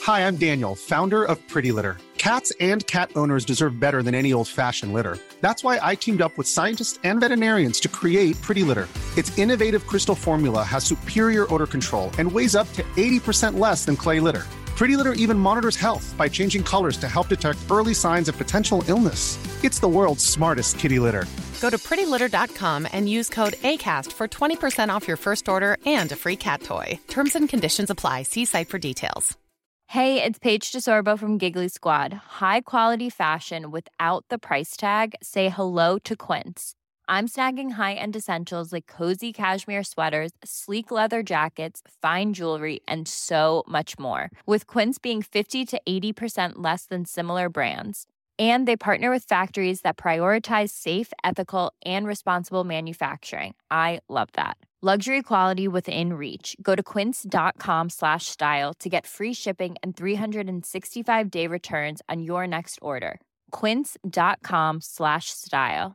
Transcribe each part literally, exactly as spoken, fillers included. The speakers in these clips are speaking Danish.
Hi, I'm Daniel, founder of Pretty Litter. Cats and cat owners deserve better than any old-fashioned litter. That's why I teamed up with scientists and veterinarians to create Pretty Litter. Its innovative crystal formula has superior odor control and weighs up to eighty percent less than clay litter. Pretty Litter even monitors health by changing colors to help detect early signs of potential illness. It's the world's smartest kitty litter. Go to pretty litter dot com and use code ACAST for twenty percent off your first order and a free cat toy. Terms and conditions apply. See site for details. Hey, it's Paige DeSorbo from Giggly Squad. High quality fashion without the price tag. Say hello to Quince. I'm snagging high-end essentials like cozy cashmere sweaters, sleek leather jackets, fine jewelry, and so much more. With Quince being fifty to eighty percent less than similar brands. And they partner with factories that prioritize safe, ethical, and responsible manufacturing. I love that. Luxury quality within reach. Go to quince.com slash style to get free shipping and three sixty-five day returns on your next order. Quince.com slash style.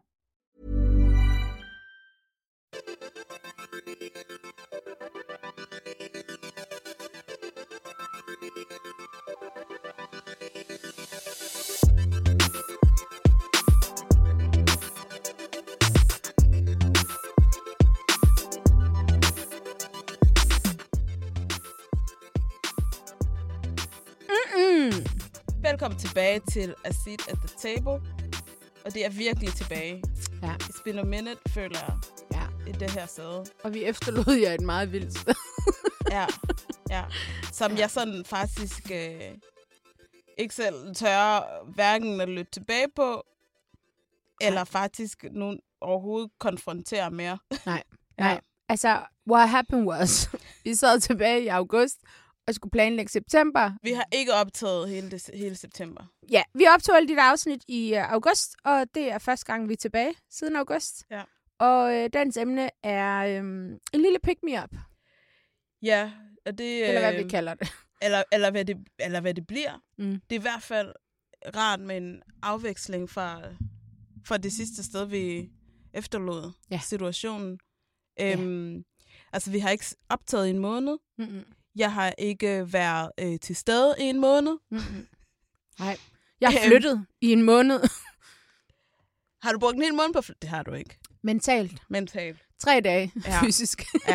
Velkommen tilbage til A Seat at the Table. Og det er virkelig tilbage. Ja. It's been a minute, føler jeg, Ja. i det her sæde. Og vi efterlod jer et meget vildt sted. Ja, ja. Som jeg sådan faktisk øh, ikke selv tør hverken at lytte tilbage på, eller faktisk nogen overhovedet konfrontere mere. Nej, Ja. nej. Altså, what happened was, vi sad tilbage i august, og skulle planlægge september. Vi har ikke optaget hele, det, hele september. Ja, vi optog alle de der afsnit i uh, august, og det er første gang, vi er tilbage siden august. Ja. Og øh, dagens emne er øhm, en lille pick-me-up, Ja, og det... eller hvad øh, vi kalder det. Eller, eller, hvad det, eller hvad det bliver. Mm. Det er i hvert fald rart med en afveksling fra, fra det sidste sted, vi efterlod Ja. situationen. Øhm, altså, vi har ikke optaget i en måned. Mm-mm. Jeg har ikke været øh, til stede i en måned. Mm-mm. Nej. Jeg har Øhm. flyttet i en måned. Har du brugt en hel måned på fly- Det har du ikke. Mentalt. Mentalt. Tre dage Ja. fysisk. Ja.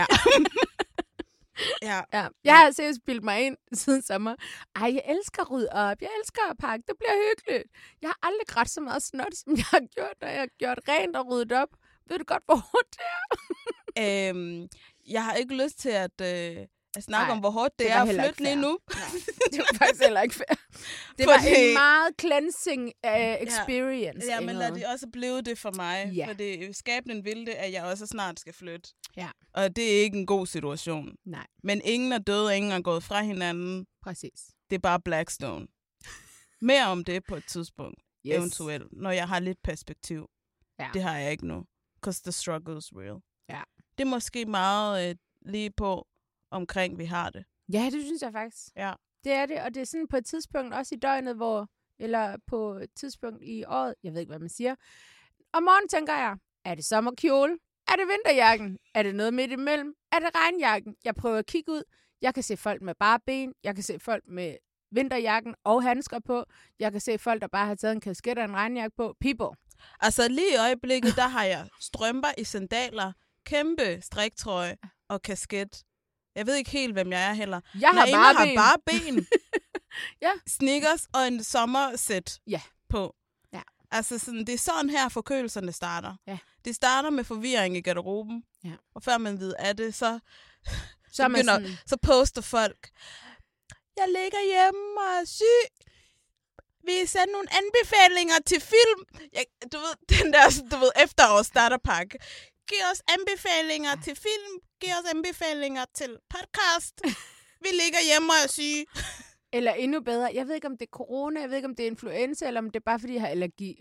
ja. Ja, jeg har seriøst bildt mig ind siden sommer. Ej, jeg elsker at rydde op. Jeg elsker at pakke. Det bliver hyggeligt. Jeg har aldrig grædt så meget snot, som jeg har gjort, når jeg har gjort rent og ryddet op. Ved du godt, hvor hårdt det er? øhm, jeg har ikke lyst til at, øh, at snakke Nej, om, hvor hårdt det, det det var er at heller flytte ikke lige fair. nu. Nej, det var faktisk heller ikke fair. Det Fordi- var en meget cleansing uh, experience. Ja, men lad Ingrid. det også blive det for mig. Ja. For det skabningen vil det, at jeg også snart skal flytte. Ja. Og det er ikke en god situation. Nej, Men ingen er døde, ingen er gået fra hinanden. præcis. Det er bare Blackstone. Mere om det på et tidspunkt, Yes. eventuelt, når jeg har lidt perspektiv. Ja. Det har jeg ikke nu. Because the struggle is real. Ja. Det er måske meget øh, lige på omkring, vi har det. Ja, det synes jeg faktisk. Ja. Det er det, og det er sådan på et tidspunkt også i døgnet, hvor, eller på et tidspunkt i året, jeg ved ikke, hvad man siger. Om morgenen tænker jeg, er det sommerkjole? Er det vinterjakken? Er det noget midt imellem? Er det regnjakken? Jeg prøver at kigge ud. Jeg kan se folk med bare ben. Jeg kan se folk med vinterjakken og handsker på. Jeg kan se folk, der bare har taget en kasket og en regnjakke på. People. Altså lige i øjeblikket, der har jeg strømper i sandaler, kæmpe striktrøje og kasket. Jeg ved ikke helt, hvem jeg er heller. Jeg har Naima bare har ben. bare ben. Ja. Sneakers og en sommersæt Ja. på. Ja. Altså sådan, det er sådan her forkølelserne starter. Ja. Det starter med forvirring i garderoben. Ja. Og før man ved af det, så, Så er man begynder, sådan, så poster folk. Jeg ligger hjemme og er syg. Vi sender nogle anbefalinger til film. Jeg, du ved, den der du ved, efterårs starterpakke. Giv os anbefalinger til film. Giv os anbefalinger til podcast. Vi ligger hjemme og er syge. eller endnu bedre, jeg ved ikke, om det er corona, jeg ved ikke, om det er influenza, eller om det er bare, fordi jeg har allergi.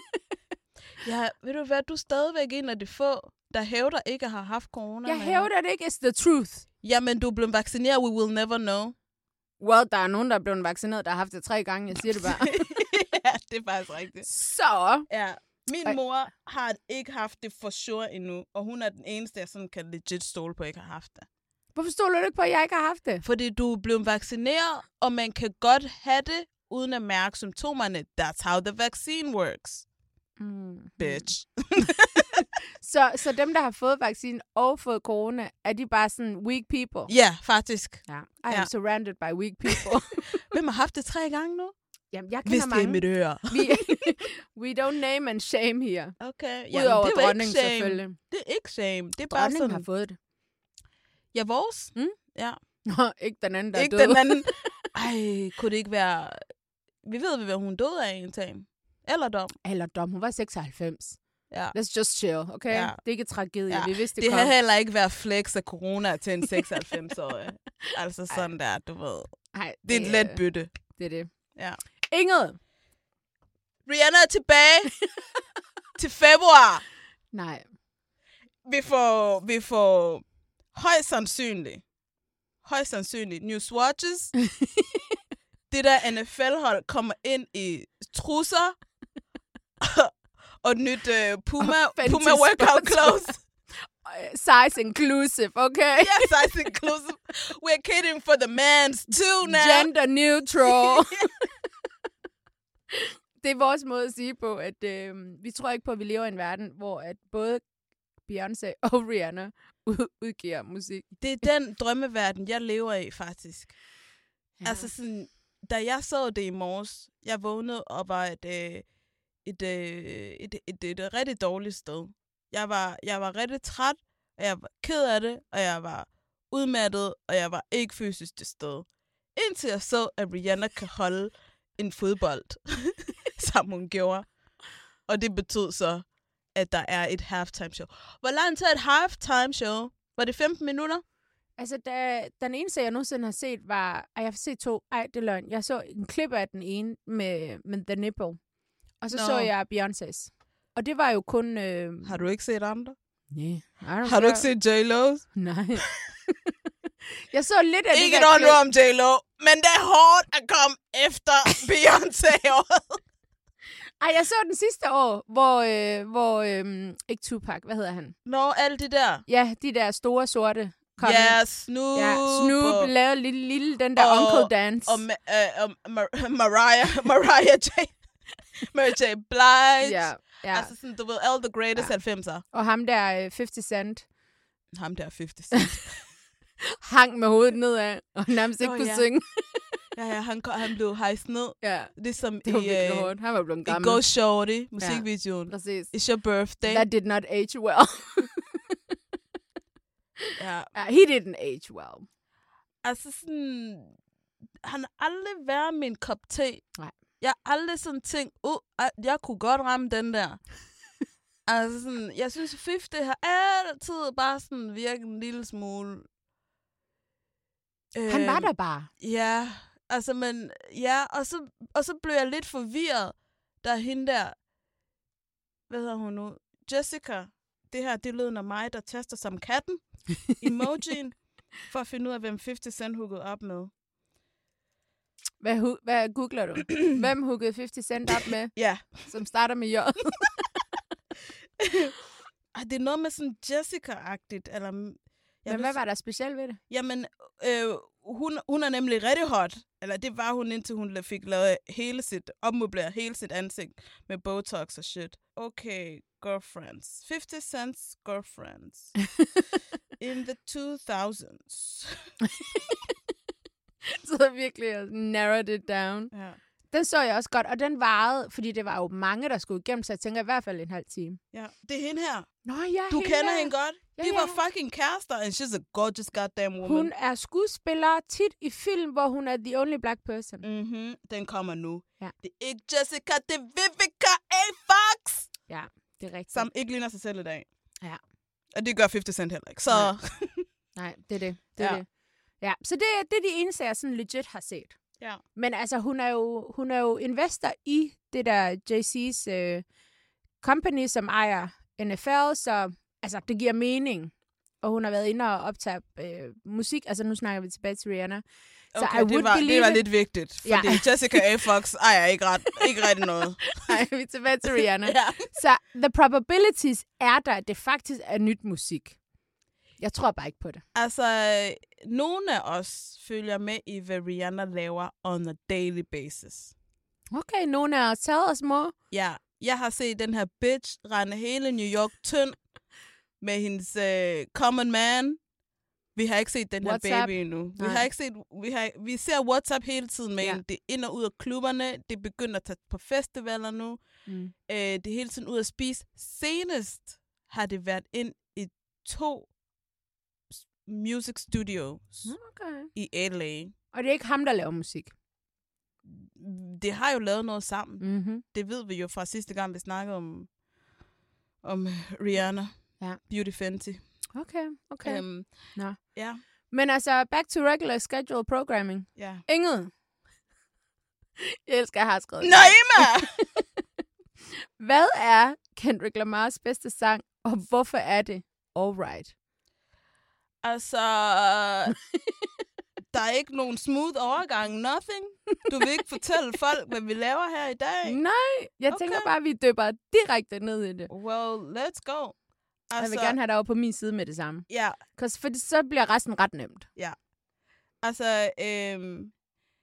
Ja, ved du hvad, du er stadigvæk en af de få, der hævder ikke at have haft corona. Jeg Naima. hævder det ikke, it's the truth. Jamen, du er blevet vaccineret, we will never know. Well, der er nogen, der er blevet vaccineret, der har haft det tre gange. Jeg siger det bare. Ja, det er faktisk rigtigt. Så. Ja, min Ej. mor har ikke haft det for sure endnu, og hun er den eneste, jeg sådan kan legit stole på, ikke har haft det. Hvorfor stoler du ikke på, at jeg ikke har haft det? Fordi du er blevet vaccineret, og man kan godt have det, uden at mærke symptomerne. That's how the vaccine works. Mm. Bitch. så, så dem, der har fået vaccinen og fået corona, er de bare sådan weak people? Ja, faktisk. Ja. I am Ja. surrounded by weak people. Hvem har haft det tre gange nu? Jamen, jeg Hvis kender det er mange. mit øre. We, we don't name and shame here. Okay. Udover det er dronningen ikke shame. selvfølgelig. Det er ikke shame. Det er bare Dronningen sådan... har fået det. Ja, vores. Mm? Ja. Nå, ikke den anden, der Ikke er død. den anden. Ej, kunne det ikke være... Vi ved, hvad hun døde af en ting. Eller dom. Eller dom, hun var seksoghalvfems. Ja. Let's just chill, okay? Ja. Det er ikke tragedie, Ja. vi vidste det, Det kom. har heller ikke været flex af corona til en seksoghalvfems-årig. Altså sådan der, du ved. Ej, Det er et let bytte. Det er det. Ja. Ingrid! Rihanna er tilbage til februar. Nej. Vi får, vi får højst sandsynligt, højst sandsynligt new swatches. Det der N F L-hold kommer ind i trusser og et nyt uh, Puma, Fenty Puma workout Sports. clothes. Size inclusive, okay? Yes, size inclusive. We're catering for the mans too now. Gender neutral. Det er vores måde at sige på, at øh, vi tror ikke på, at vi lever i en verden, hvor at både Beyoncé og Rihanna ud- udgiver musik. Det er den drømmeverden, jeg lever i, faktisk. Ja. Altså sådan, da jeg så det i morges, jeg vågnede og var et, øh, et, øh, et, et, et, et rigtig dårligt sted. Jeg var, jeg var rigtig træt, og jeg var ked af det, og jeg var udmattet, og jeg var ikke fysisk til stede. Indtil jeg så, at Rihanna kan holde en fodbold, som hun gjorde. Og det betød så, at der er et halftime show. Hvor lang tid er et halftime show? Var det femten minutter? Altså, da, den eneste, jeg nogensinde har set, var... Ej, jeg har set to. Ej, det er løgn. Jeg så en klip af den ene med, med The Nipple. Og så Nå. så jeg Beyoncé's. Og det var jo kun... Øh... Har du ikke set andre? Nej. Har du ikke set J-Lo's? Nej. Jeg så lidt af Ikke det der noget nu om J-Lo, men det er hårdt at komme efter Beyoncé i året. Ej, jeg så den sidste år, hvor... Øh, hvor øh, ikke Tupac, hvad hedder han? Nå, alle de der. Ja, de der store sorte... kom ind. Ja, Snoop. Ja, Snoop og, lavede lille, lille den der og, Uncle Dance. Og, ma- øh, og Mar- Mariah, Mariah J. Mary J. Blige. Ja, ja. Altså sådan, du ved, all the greatest Ja. halvfemser. Og ham der øh, halvtreds Cent Ham der halvtreds Cent. hang med hovedet nedad, og nærmest ikke Nå, kunne ja. synge. ja, ja, han, han blev hejst ned. Ja, Ligesom det var i, virkelig øh, hårdt. Han var blevet i gammel. Go Shorty, musikvideoen. Ja. Præcis. It's your birthday. That did not age well. Ja. uh, he didn't age well. Altså sådan, han har aldrig været min kop te. Nej. Jeg har aldrig sådan tænkt, uh, jeg kunne godt ramme den der. Altså sådan, jeg synes, halvtreds har altid bare sådan virket en lille smule. Han var der bare. Ja, altså, men, ja, og så, og så blev jeg lidt forvirret, der hende der, hvad hedder hun nu? Jessica. Det her, det lød når mig, der taster som katten. Emojien. For at finde ud af, hvem halvtreds Cent hookede op med. Hvad, hu- hvad googler du? Hvem hookede halvtreds Cent op med, Ja. som starter med J? Ej, det er noget med sådan Jessica-agtigt, eller... Jeg Men hvad var der specielt ved det? Jamen, øh, hun, hun er nemlig rigtig hot. Eller det var hun, indtil hun fik lavet hele sit, opmøbleret hele sit ansigt med Botox og shit. Okay, girlfriends. halvtreds Cent's girlfriends. In the two thousands. Så virkelig og narrowed it down. Ja. Den så jeg også godt, og den varede, fordi det var jo mange, der skulle igennem, så jeg tænker i hvert fald en halv time. Ja, det er hende her. Nå ja, Du hende kender der. hende godt. Ja, De ja. var fucking kærester, and she's a gorgeous goddamn woman. Hun er skuespiller tit i film, hvor hun er the only black person. Mhm, den kommer nu. Ja. Det er ikke Jessica, det er Vivica A. Fox, Ja, det er rigtigt. som ikke ligner sig selv i dag. Ja. Og det gør halvtreds Cent heller ikke. Så Nej. Nej, det er det. det, er Ja. det. Ja, så det, det er de eneste, jeg sådan legit har set. ja. Men altså, hun er jo, hun er jo investor i det der J C's øh, company, som ejer N F L, så altså, det giver mening. Og hun har været inde og optage øh, musik. Altså, nu snakker vi tilbage til Rihanna. Så Okay, I would det, var, believe det var it. lidt vigtigt, fordi Ja. Jessica A. Fox ejer ikke, ret, ikke rigtig noget. Nej, vi er tilbage til Rihanna. Ja. Så the probabilities er der, at det faktisk er nyt musik. Jeg tror bare ikke på det. Altså, nogle af os følger med i, hvad Rihanna laver on a daily basis. Okay, nogle af os tager os mor. Ja, jeg har set den her bitch rende hele New York tynd med hendes uh, common man. Vi har ikke set den her WhatsApp. baby endnu. Vi Nej. har ikke set, vi, har, vi ser WhatsApp hele tiden med Ja. ja. Det er ind og ud af klubberne. Det begynder at tage på festivaler nu. Mm. Uh, det er hele tiden ud at spise. Senest har det været ind i to music studios Okay. i L A. Og det er ikke ham, der laver musik. Det har jo lavet noget sammen. Mm-hmm. Det ved vi jo fra sidste gang, vi snakkede om, om Rihanna. Ja. Beauty Fenty. Okay, okay. Um, Um, Nå. ja, Men altså, back to regular schedule programming. ja. Inget. Jeg elsker, at jeg har skrevet. Naima! Hvad er Kendrick Lamars bedste sang, og hvorfor er det Alright? Altså, der er ikke nogen smooth overgang. Nothing. Du vil ikke fortælle folk, hvad vi laver her i dag. Nej, jeg Okay. tænker bare, at vi dypper direkte ned i det. Well, let's go. Altså, Jeg vil gerne have dig over på min side med det samme. Ja, For så bliver resten ret nemt. altså, øhm,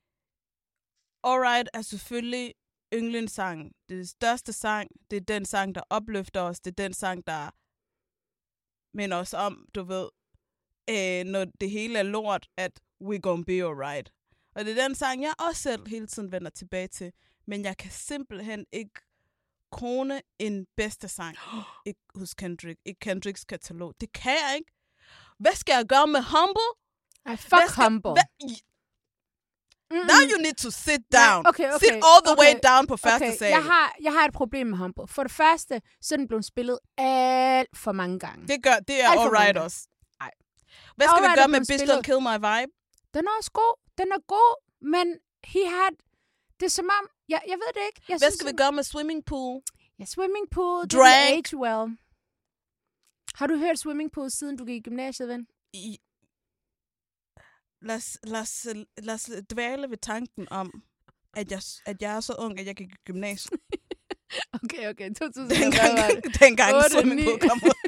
Alright er selvfølgelig yndlingssang. Det er det største sang. Det er den sang, der opløfter os. Det er den sang, der minder os om, du ved, øh, når det hele er lort, at we gonna be alright. Og det er den sang, jeg også selv hele tiden vender tilbage til. Men jeg kan simpelthen ikke krone en bedste sang ikke hos Kendrick. I Kendricks katalog. Det kan jeg ikke. Hvad skal jeg gøre med Humble? Ej, fuck Hvad skal, Humble. Hvad, Mm-mm. now you need to sit down. Nej, okay, okay, Sit all the okay, way down på første Okay, sal. jeg har, jeg har et problem med Humble. For det første, så er den blevet spillet alt for mange gange. Det gør, det er Alt for alright mange. også. Ej. Hvad skal Alright vi er gøre med blevet Bitch spillet. Don't Kill My Vibe? Den er også god. Den er god, men he had... Det er som om... Jeg, jeg ved det ikke. Jeg Hvad synes, skal vi gøre med Swimming Pool? Ja, Swimming Pool. Drag. Drag. Age well. Har du hørt Swimming Pool, siden du gik i gymnasiet, ven? I... Lad, os, lad, os, lad os dvæle ved tanken om, at jeg, at jeg er så ung, at jeg gik i gymnasiet. Okay, okay. to tusind Dengang, dengang Otte, Swimming ni. Pool kom ud.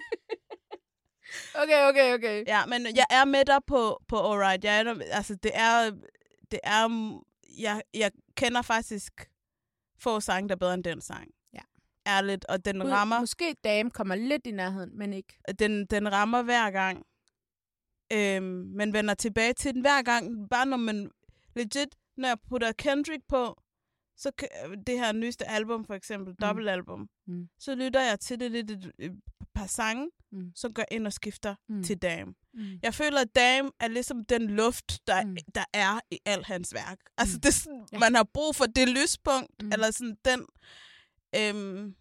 Okay, okay, okay. Ja, men jeg er med dig på, på Alright. Jeg er der, altså, det er... Det er jeg, jeg kender faktisk få sange, der er bedre end den sang. Ja. Ærligt. Og den Ud- rammer... Måske Dame kommer lidt i nærheden, men ikke. Den, den rammer hver gang. Øhm, men vender tilbage til den hver gang. Bare når man legit, når jeg putter Kendrick på, så kan- det her nyeste album for eksempel, mm. dobbeltalbum, Mm. så lytter jeg til det lidt et, et par sange, Mm. så går ind og skifter Mm. til Dame. Mm. Jeg føler, at Dame er ligesom den luft, der, Mm. mm. der er i al hans værk. Altså, Mm. det er sådan, Ja. man har brug for det lyspunkt, Mm. mm. eller sådan den, øhm,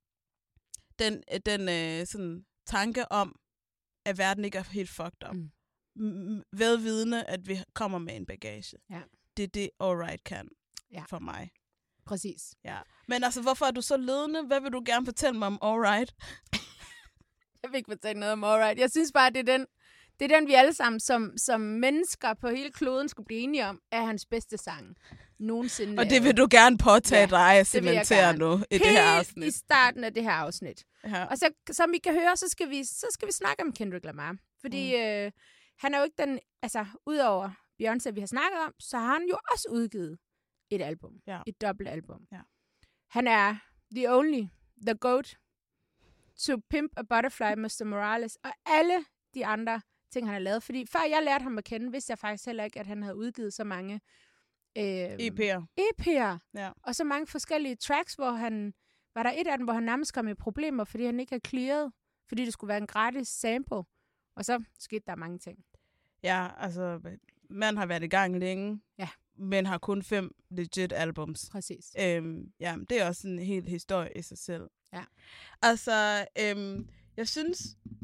den, den øh, sådan, tanke om, at verden ikke er helt fucked up. Mm. Mm. Vedvidende, at vi kommer med en bagage. Ja. Det er det, Alright kan Ja. for mig. Præcis. Ja. Men altså, hvorfor er du så ledende? Hvad vil du gerne fortælle mig om Alright? Jeg vil ikke fortælle noget om Alright. Jeg synes bare, det er den, det er den vi alle sammen som, som mennesker på hele kloden skulle blive enige om, er hans bedste sang nogensinde. Og det vil du gerne påtage Ja, dig og det vil jeg cementere gerne. nu i Helt det her i afsnit. starten af det her afsnit. Ja. Og så, som I kan høre, så skal vi, så skal vi snakke om Kendrick Lamar. Fordi mm. øh, han er jo ikke den, altså udover Beyoncé, vi har snakket om, så har han jo også udgivet et album. Ja. Et dobbeltalbum. Ja. Han er the only, the goat to pimp a butterfly, mister Morales, og alle de andre ting, han har lavet. Fordi før jeg lærte ham at kende, vidste jeg faktisk heller ikke, at han havde udgivet så mange øh, E P'er. E P'er. Ja. Og så mange forskellige tracks, hvor han... Var der et af dem, hvor han nærmest kom i problemer, fordi han ikke havde clearet, fordi det skulle være en gratis sample. Og så skete der mange ting. Ja, altså, man har været i gang længe, Ja. men har kun fem legit albums. Præcis. Øhm, ja, det er også en hel historie i sig selv. Ja. Altså, øhm, jeg synes,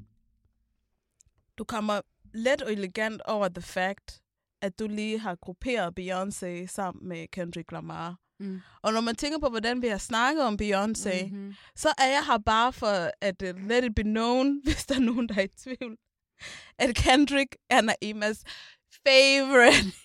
du kommer let og elegant over the fact, at du lige har grupperet Beyoncé sammen med Kendrick Lamar. Mm. Og når man tænker på, hvordan vi har snakket om Beyoncé, Mm-hmm. så er jeg her bare for at uh, let it be known, hvis der er nogen, der er i tvivl, at Kendrick er Naimas favorite.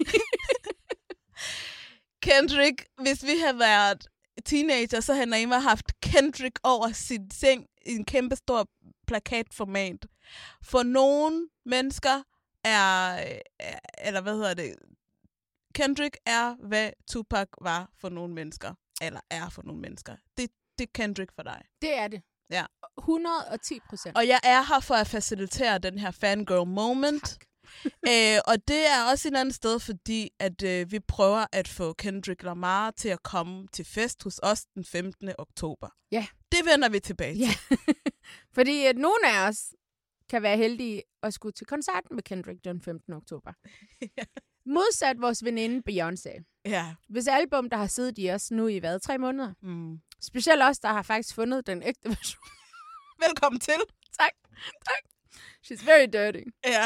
Kendrick, hvis vi havde været teenager, så havde Naima haft Kendrick over sin seng i en kæmpe stor plakatformat. For nogle mennesker er, er, eller hvad hedder det, Kendrick er, hvad Tupac var for nogle mennesker, eller er for nogle mennesker. Det, det er Kendrick for dig. Det er det. Ja. hundrede og ti procent. Og jeg er her for at facilitere den her fangirl moment. Æ, og det er også et andet sted, fordi at øh, vi prøver at få Kendrick Lamar til at komme til fest hos os den femtende oktober. Ja. Det vender vi tilbage til. Ja. Fordi at nogle af os kan være heldige at skulle til koncerten med Kendrick den femtende oktober. Ja. Modsat vores veninde Beyoncé. Ja. Hvis album, der har siddet i os nu i hvad, tre måneder. Mm. Specielt os, der har faktisk fundet den ægte version. Velkommen til. Tak. Tak. She's very dirty. Ja.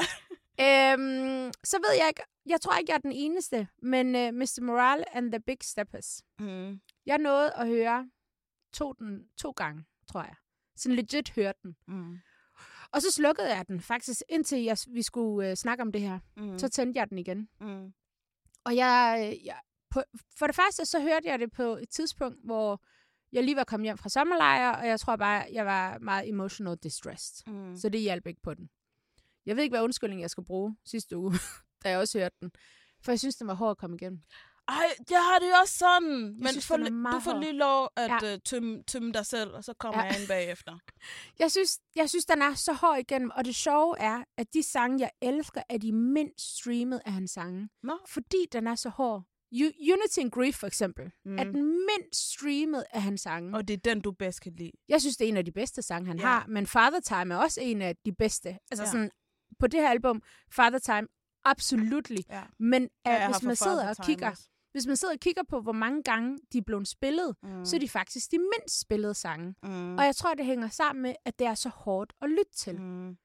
Øhm, så ved jeg ikke, jeg tror ikke, jeg er den eneste, men uh, mister Morale and the Big Steppers. Mm. Jeg nåede at høre to, den, to gange, tror jeg. Sådan legit hørte den. Mm. Og så slukkede jeg den faktisk, indtil jeg, vi skulle uh, snakke om det her. Mm. Så tændte jeg den igen. Mm. Og jeg, jeg på, for det første, så hørte jeg det på et tidspunkt, hvor jeg lige var kommet hjem fra sommerlejr, og jeg tror bare, jeg var meget emotional distressed. Mm. Så det hjalp ikke på den. Jeg ved ikke, hvad undskyldning jeg skal bruge sidste uge, da jeg også hørte den. For jeg synes, den var hård at komme igennem. Ej, jeg har det jo også sådan. Men synes, for, den er meget du får hård. lige lov at Ja. uh, tømme, tømme dig selv, og så kommer Ja. jeg ind bagefter. Jeg synes, jeg synes, den er så hård igennem, og det sjove er, at de sange, jeg elsker, er de mindst streamet af hans sange. Nå. Fordi den er så hård. U- Unity and Grief, for eksempel, Mm. mm. er den mindst streamet af hans sange. Og det er den, du bedst kan lide. Jeg synes, det er en af de bedste sange, han Ja. ja. har, men Father Time er også en af de bedste. Altså Ja. sådan, på det her album, Father Time, absolut. Ja. Men Ja, ja, jeg hvis har man for sidder Father og Time kigger, også. hvis man sidder og kigger på, hvor mange gange de er blevet spillet, Mm. mm. så er de faktisk de mindst spillede sange. Mm. Og jeg tror, det hænger sammen med, at det er så hårdt at lytte til. Mm.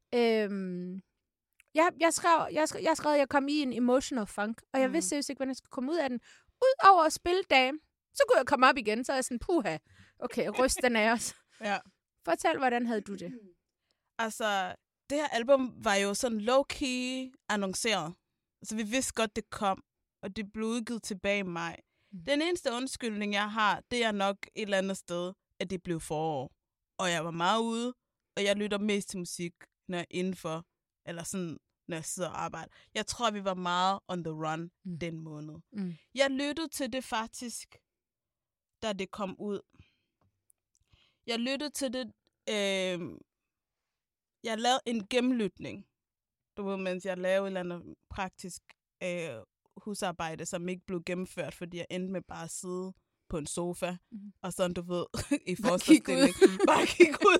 Øhm, jeg, jeg, skrev, jeg, skrev, jeg skrev, at jeg kom i en emotional funk, og jeg Mm. vidste seriøst ikke, hvordan jeg skulle komme ud af den. Udover at spille dame, så kunne jeg komme op igen, så er jeg sådan, puha, okay, ryst den af os. Ja. Fortæl, hvordan havde du det? Altså, det her album var jo sådan low-key annonceret. Altså, vi vidste godt, det kom, og det blev udgivet tilbage i maj. Mm. Den eneste undskyldning, jeg har, det er nok et eller andet sted, at det blev forår. Og jeg var meget ude, og jeg lytter mest til musik, når jeg er indenfor, eller sådan, når jeg sidder og arbejder. Jeg tror, vi var meget on the run Mm. den måned. Mm. Jeg lyttede til det faktisk, da det kom ud. Jeg lyttede til det, øh, jeg lavede en gennemlytning, du ved, mens jeg lavede et eller andet praktisk øh, husarbejde, som ikke blev gennemført, fordi jeg endte med bare at sidde på en sofa, Mhm. og sådan, du ved, i Bare kigge ud. fosterstilling. Bare kigge ud.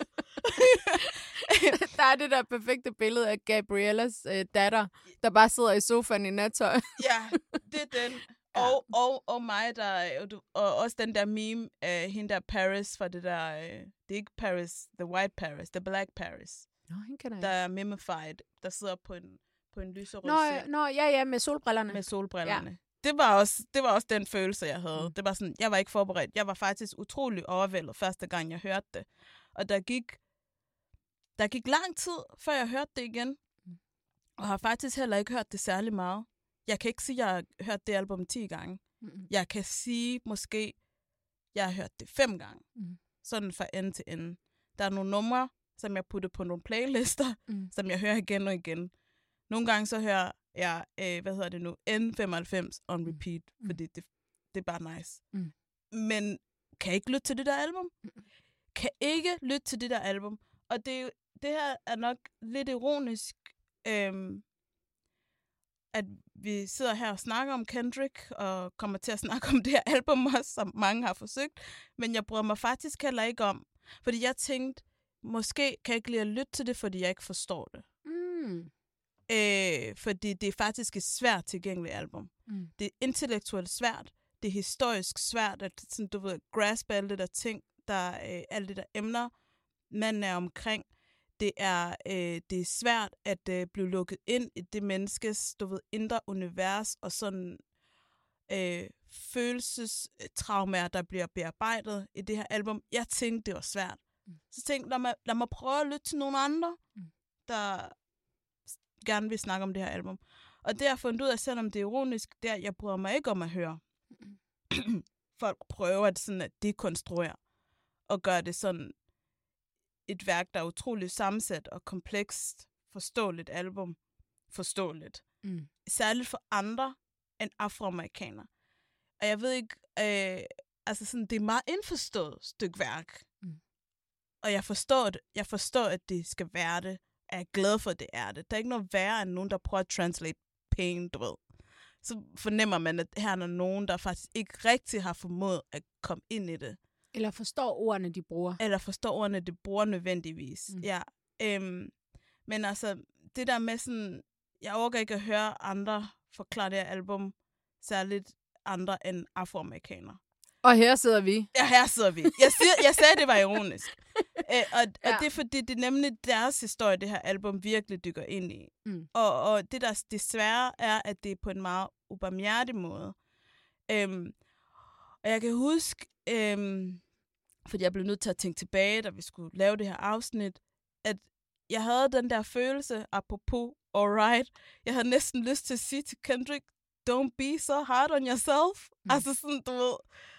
Der er det der perfekte billede af Gabriellas øh, datter, der bare sidder i sofaen i nattøj. Ja, det er den. Og, og, og mig, der, og, du, og også den der meme af hende der Paris fra det der, øh, det er ikke Paris, the white Paris, the black Paris, Nå, hende kender der jeg. er mimified, der sidder på en, på en lyserød Nå, seng nå, ja, ja, med solbrillerne. med solbrillerne. Ja. Det var, også, det var også den følelse, jeg havde. Mm. Det var sådan, jeg var ikke forberedt. Jeg var faktisk utrolig overvældet første gang, jeg hørte det. Og der gik, der gik lang tid, før jeg hørte det igen. Mm. Og har faktisk heller ikke hørt det særlig meget. Jeg kan ikke sige, at jeg har hørt det album ti gange. Mm. Jeg kan sige, måske, jeg har hørt det fem gange. Mm. Sådan fra ende til ende. Der er nogle numre, som jeg putter på nogle playlister, Mm. som jeg hører igen og igen. Nogle gange så hører jeg, øh, hvad hedder det nu, N femoghalvfems on repeat, Mm. fordi det, det er bare nice. Mm. Men kan jeg ikke lytte til det der album? Kan ikke lytte til det der album. Og det, er jo- det her er nok lidt ironisk, øhm, at vi sidder her og snakker om Kendrick, og kommer til at snakke om det her album også, som mange har forsøgt. Men jeg bryder mig faktisk heller ikke om, fordi jeg tænkte, måske kan jeg ikke lide at lytte til det, fordi jeg ikke forstår det. Mm. Øh, fordi det er faktisk et svært tilgængeligt album. Mm. Det er intellektuelt svært, det er historisk svært, at sådan, du ved, graspe alle det der ting, der øh, alle det der emner, man er omkring. Det er, øh, det er svært at øh, blive lukket ind i det menneskes, du ved, indre univers, og sådan øh, følelsestraumer, der bliver bearbejdet i det her album. Jeg tænkte, det var svært. Mm. Så tænkte lad mig, lad mig prøve at lytte til nogle andre, Mm. der gerne vil snakke om det her album. Og det har jeg fundet ud af, selvom det er ironisk, det er, at jeg bryder mig ikke om at høre. Folk prøver at, sådan at dekonstruere og gøre det sådan et værk, der er utroligt sammensat og komplekst, forståeligt album. Forståeligt. Mm. Særligt for andre end afroamerikanere. Og jeg ved ikke, øh, altså sådan, det er meget indforstået stykke værk. Mm. Og jeg forstår det. Jeg forstår, at det skal være det. Jeg er glad for, at det er det. Der er ikke noget værre end nogen, der prøver at translate pain, du ved. Så fornemmer man, at her er nogen, der faktisk ikke rigtig har formået at komme ind i det. Eller forstår ordene, de bruger. Eller forstår ordene, de bruger nødvendigvis. Mm. Ja. Øhm, men altså, det der med sådan, jeg overgår ikke at høre andre forklare det her album, særligt andre end afroamerikanere. Og her sidder vi. Ja, her sidder vi. Jeg, siger, jeg sagde, det var ironisk. Æ, og, ja. og det er fordi, det er nemlig deres historie, det her album virkelig dykker ind i. Mm. Og, og det der desværre er, at det er på en meget ubarmhjertig måde. Øhm, og jeg kan huske, øhm, fordi jeg blev nødt til at tænke tilbage, da vi skulle lave det her afsnit, at jeg havde den der følelse, apropos alright, jeg havde næsten lyst til at sige til Kendrick, don't be so hard on yourself. Mm. Altså sådan, du ved,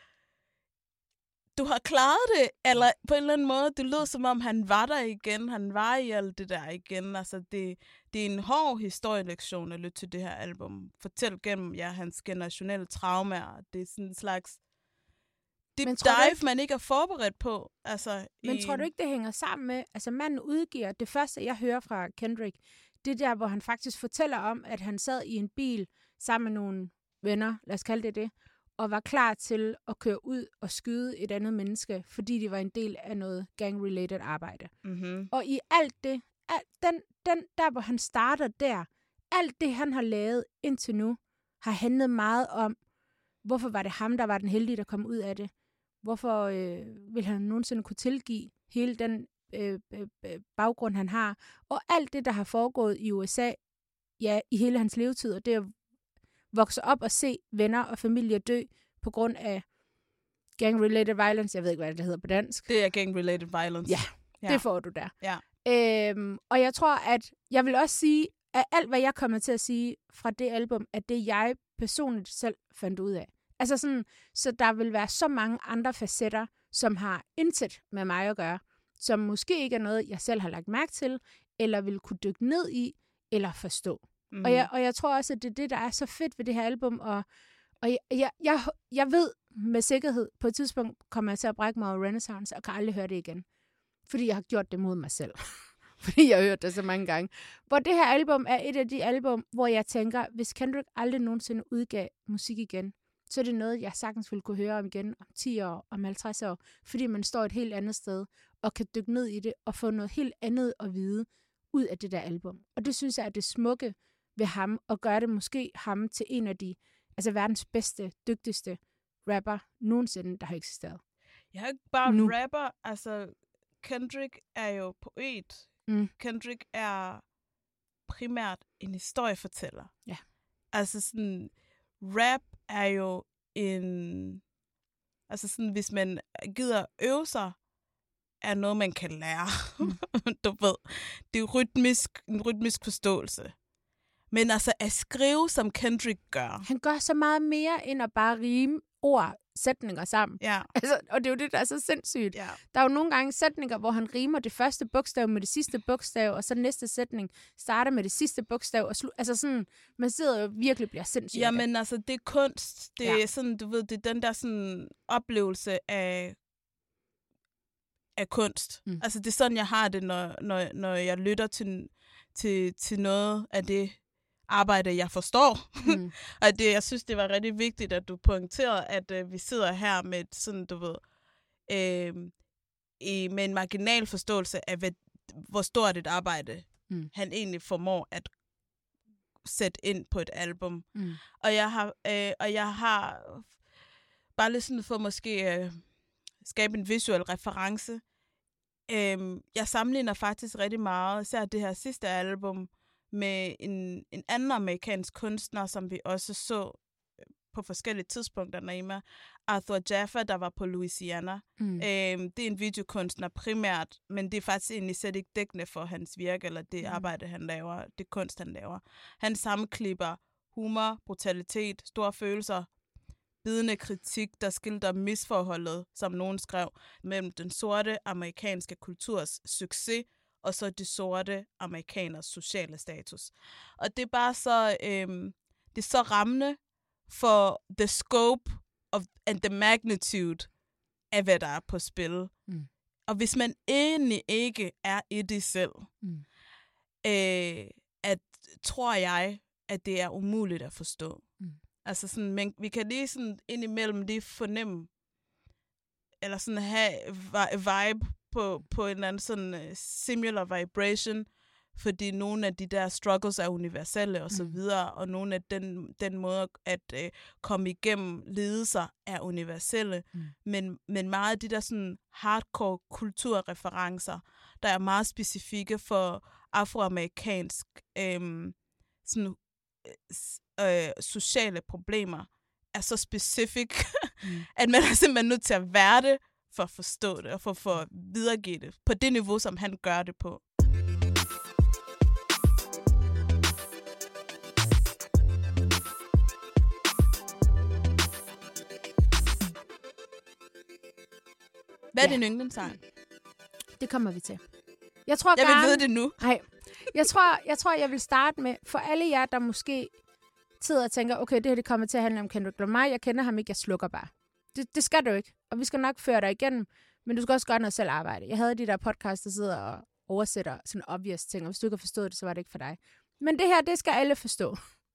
du har klaret det, eller på en eller anden måde, det lød som om, han var der igen, han var i alt det der igen. Altså, det, det er en hård historielektion at lytte til det her album. Fortæl gennem ja, hans generationelle traumer. Det er sådan en slags deep dive, ikke, man ikke er forberedt på. Altså, men i... tror du ikke, det hænger sammen med, altså manden udgiver, det første, jeg hører fra Kendrick, det er der, hvor han faktisk fortæller om, at han sad i en bil sammen med nogle venner, lad os kalde det det, og var klar til at køre ud og skyde et andet menneske, fordi de var en del af noget gang-related arbejde. Mm-hmm. Og i alt det, alt, den, den, der hvor han starter der, alt det han har lavet indtil nu, har handlet meget om, hvorfor var det ham, der var den heldige, der kom ud af det? Hvorfor øh, vil han nogensinde kunne tilgive hele den øh, øh, baggrund, han har? Og alt det, der har foregået i U S A, ja, i hele hans levetid, og det at vokse op og se venner og familie dø på grund af gang-related violence. Jeg ved ikke, hvad det hedder på dansk. Det er gang-related violence. Ja, ja, det får du der. Ja. Øhm, og jeg tror, at jeg vil også sige, at alt, hvad jeg kommer til at sige fra det album, at det jeg personligt selv fandt ud af. Altså sådan, så der vil være så mange andre facetter, som har intet med mig at gøre, som måske ikke er noget, jeg selv har lagt mærke til, eller vil kunne dykke ned i, eller forstå. Mm. Og, jeg, og jeg tror også, at det er det, der er så fedt ved det her album, og, og jeg, jeg, jeg, jeg ved med sikkerhed, på et tidspunkt kommer jeg til at brække mig over Renaissance, og kan aldrig høre det igen. Fordi jeg har gjort det mod mig selv. Fordi jeg har hørt det så mange gange. Hvor det her album er et af de album, hvor jeg tænker, hvis Kendrick aldrig nogensinde udgav musik igen, så er det noget, jeg sagtens ville kunne høre om igen om ti år, om halvtreds år, fordi man står et helt andet sted, og kan dykke ned i det, og få noget helt andet at vide ud af det der album. Og det synes jeg er det smukke ved ham, og gøre det måske ham til en af de, altså verdens bedste, dygtigste rapper nogensinde, der har eksisteret. Jeg er ikke bare en rapper, altså Kendrick er jo poet. Mm. Kendrick er primært en historiefortæller. Ja. Altså sådan, rap er jo en, altså sådan, hvis man gider øve sig, er noget, man kan lære. Mm. Du ved, det er rytmisk, en rytmisk forståelse. Men altså at skrive, som Kendrick gør. Han gør så meget mere, end at bare rime ord, sætninger sammen. Ja. Altså, og det er jo det, der er så sindssygt. Ja. Der er jo nogle gange sætninger, hvor han rimer det første bogstav med det sidste bogstav, og så næste sætning starter med det sidste bogstav, og slu- altså sådan, man sidder jo virkelig bliver sindssygt. Ja, men altså, det er kunst. Det er ja. sådan, du ved, det er den der sådan oplevelse af, af kunst. Mm. Altså, det er sådan, jeg har det, når, når, når jeg lytter til, til, til noget af det arbejde, jeg forstår. Mm. Og det, jeg synes, det var rigtig vigtigt, at du pointerede, at øh, vi sidder her med et sådan, du ved, øh, i, med en marginal forståelse af, hvad, hvor stort et arbejde mm. han egentlig formår at sætte ind på et album. Mm. Og jeg har, øh, og jeg har bare lidt sådan for måske øh, skabe en visuel reference. Øh, jeg sammenligner faktisk rigtig meget, især det her sidste album, med en, en anden amerikansk kunstner, som vi også så på forskellige tidspunkter, Naima. Arthur Jaffa, der var på Louisiana. Mm. Øhm, det er en videokunstner primært, men det er faktisk egentlig slet ikke dækkende for hans virke, eller det mm. arbejde, han laver, det kunst, han laver. Han sammenklipper humor, brutalitet, store følelser bidende kritik, der skildrer misforholdet, som nogen skrev, mellem den sorte amerikanske kulturs succes og så de sorte amerikaners sociale status. Og det er bare så, øhm, det er så rammende for the scope of, and the magnitude af, hvad der er på spil. Mm. Og hvis man egentlig ikke er i det selv, mm. øh, at, tror jeg, at det er umuligt at forstå. Mm. Altså sådan, men vi kan lige sådan indimellem lige fornemme, eller sådan have vibe på, på en eller anden sådan uh, similar vibration, fordi nogle af de der struggles er universelle og så videre, og nogle af den, den måde at uh, komme igennem lidelser er universelle, mm. men, men meget af de der sådan hardcore kulturreferencer, der er meget specifikke for afroamerikansk øhm, sådan, øh, sociale problemer, er så specifik, mm. at man er simpelthen nødt til at være det, for at forstå det, og for, for at videregive det, på det niveau, som han gør det på. Hvad er ja. din yndlingssang? Det kommer vi til. Jeg tror jeg gerne, vil vide det nu. Nej. Jeg tror, jeg tror, jeg vil starte med, for alle jer, der måske sidder og tænker, okay, det her det kommer til at handle om Kendrick Lamar, jeg kender ham ikke, jeg slukker bare. Det, det skal du ikke, og vi skal nok føre dig igennem, men du skal også gøre noget selv arbejde. Jeg havde de der podcasts, der sidder og oversætter sådan obvious ting, og hvis du ikke har forstået det, så var det ikke for dig. Men det her, det skal alle forstå.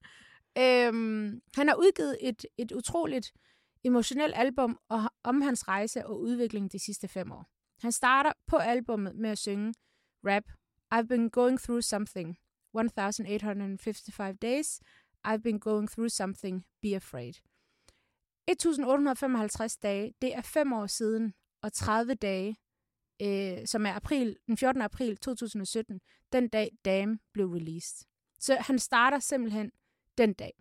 øhm, han har udgivet et, et utroligt emotionelt album om hans rejse og udvikling de sidste fem år. Han starter på albummet med at synge rap. I've been going through something. one thousand eight hundred fifty-five days. I've been going through something. Be afraid. tusinde otte hundrede femoghalvtreds dage, det er fem år siden, og tredive dage, øh, som er april, den fjortende april to tusind og sytten, den dag Damn blev released. Så han starter simpelthen den dag.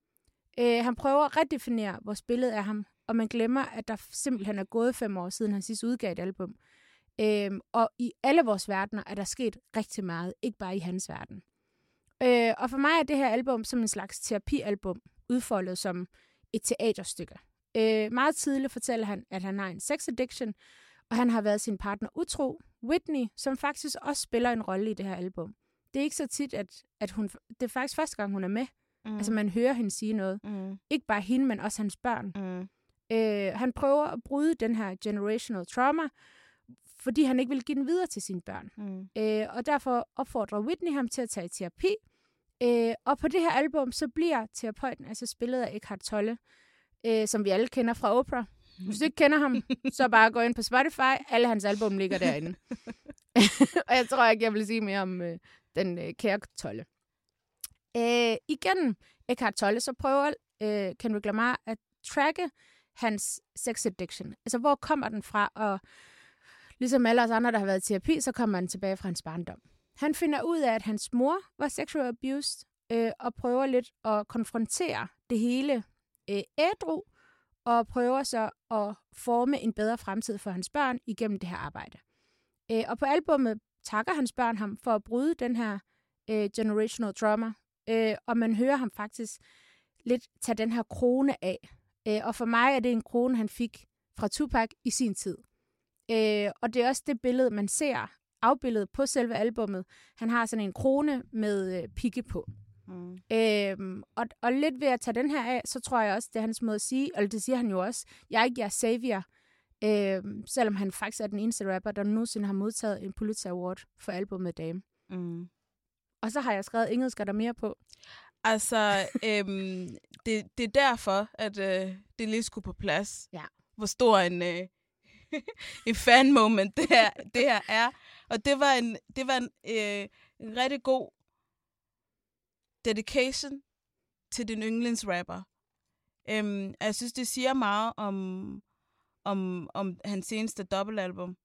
Øh, han prøver at redefinere vores billede af ham, og man glemmer, at der simpelthen er gået fem år siden, han sidst udgav et album. Øhm, og i alle vores verdener er der sket rigtig meget, ikke bare i hans verden. Øh, og for mig er det her album som en slags terapialbum, udfoldet som et teaterstykke. Øh, meget tidligt fortæller han, at han har en sex addiction, og han har været sin partner utro, Whitney, som faktisk også spiller en rolle i det her album. Det er ikke så tit, at, at hun... Det er faktisk første gang, hun er med. Mm. Altså, man hører hende sige noget. Mm. Ikke bare hende, men også hans børn. Mm. Øh, han prøver at bryde den her generational trauma, fordi han ikke vil give den videre til sine børn. Mm. Øh, og derfor opfordrer Whitney ham til at tage terapi. Øh, og på det her album, så bliver terapeuten altså spillet af Eckhart Tolle, øh, som vi alle kender fra Oprah. Hvis du ikke kender ham, så bare gå ind på Spotify. Alle hans album ligger derinde. Og jeg tror ikke, jeg vil sige mere om øh, den øh, kære Tolle. Øh, igen, Eckhart Tolle, så prøver øh, Kendrick Lamar at tracke hans sex addiction. Altså, hvor kommer den fra? Og ligesom alle os andre, der har været i terapi, så kommer han tilbage fra hans barndom. Han finder ud af, at hans mor var sexual abused, øh, og prøver lidt at konfrontere det hele øh, ædru, og prøver så at forme en bedre fremtid for hans børn igennem det her arbejde. Øh, og på albummet takker hans børn ham for at bryde den her øh, generational trauma, øh, og man hører ham faktisk lidt tage den her krone af. Øh, og for mig er det en krone, han fik fra Tupac i sin tid. Øh, og det er også det billede, man ser afbilledet på selve albummet. Han har sådan en krone med øh, pigge på. Mm. Øh, og, og lidt ved at tage den her af, så tror jeg også, det er hans måde at sige, og det siger han jo også, jeg er ikke jeres savior, øh, selvom han faktisk er den eneste rapper, der nogensinde har modtaget en Pulitzer Award for albummet Dame. Mm. Og så har jeg skrevet, engelsk er der mere på. Altså, øhm, det, det er derfor, at øh, det lige skulle på plads. Ja. Hvor stor en, øh, en fan-moment det her, det her er. Og det var en, det var en, øh, en rigtig god dedication til din yndlingsrapper. Øhm, jeg synes, det siger meget om, om, om hans seneste dobbeltalbum.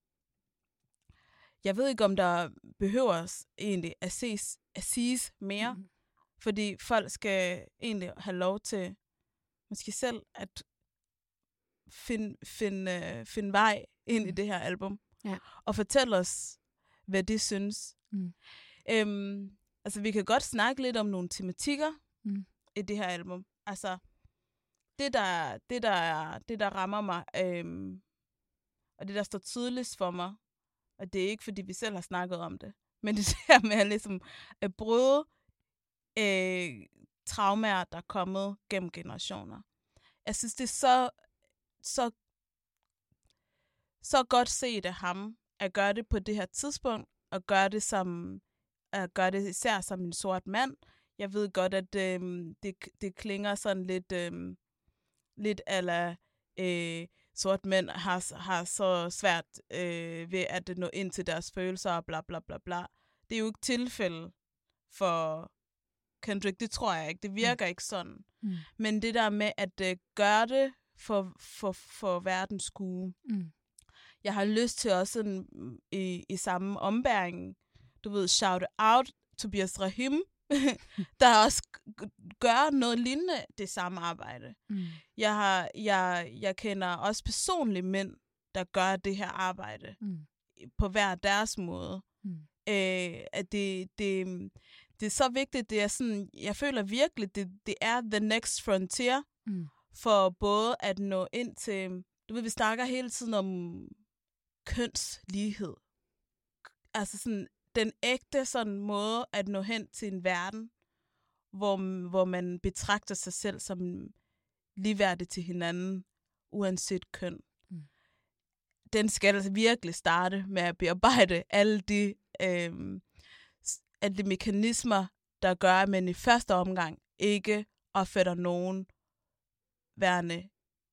Jeg ved ikke, om der behøver egentlig at ses, at siges mere, mm. fordi folk skal egentlig have lov til måske selv at finde find, uh, find vej ind mm. i det her album, ja. Og fortælle os, hvad de synes. Mm. Øhm, altså, vi kan godt snakke lidt om nogle tematikker mm. i det her album. Altså, det, der, det, der, det, der rammer mig, øhm, og det, der står tydeligst for mig, og det er ikke, fordi vi selv har snakket om det, men det der med at, ligesom, at bryde øh, traumer, der er kommet gennem generationer. Jeg synes, det er så, så, så godt set af ham, at gøre det på det her tidspunkt, og gøre det, som, at gøre det især som en sort mand. Jeg ved godt, at øh, det, det klinger sådan lidt, øh, lidt ala øh, sort mænd har, har så svært øh, ved at nå ind til deres følelser og bla bla bla bla. Det er jo ikke tilfælde for Kendrick, det tror jeg ikke. Det virker mm. ikke sådan. Mm. Men det der med at øh, gøre det for, for, for verdens skue. Mm. Jeg har lyst til også sådan, i, i samme ombæring, du ved, shout out Tobias Rahim, der også gør noget lignende det samme arbejde. Mm. Jeg, har, jeg, jeg kender også personligt mænd, der gør det her arbejde mm. på hver deres måde. Mm. Øh, at det, det, det er så vigtigt. Det er sådan, jeg føler virkelig, det, det er the next frontier mm. for både at nå ind til, du ved, vi snakker hele tiden om kønslighed. Altså sådan den ægte sådan måde at nå hen til en verden, hvor, hvor man betragter sig selv som ligeværdig til hinanden, uanset køn. Mm. Den skal altså virkelig starte med at bearbejde alle de, øh, alle de mekanismer, der gør, at man i første omgang ikke opfatter nogen værende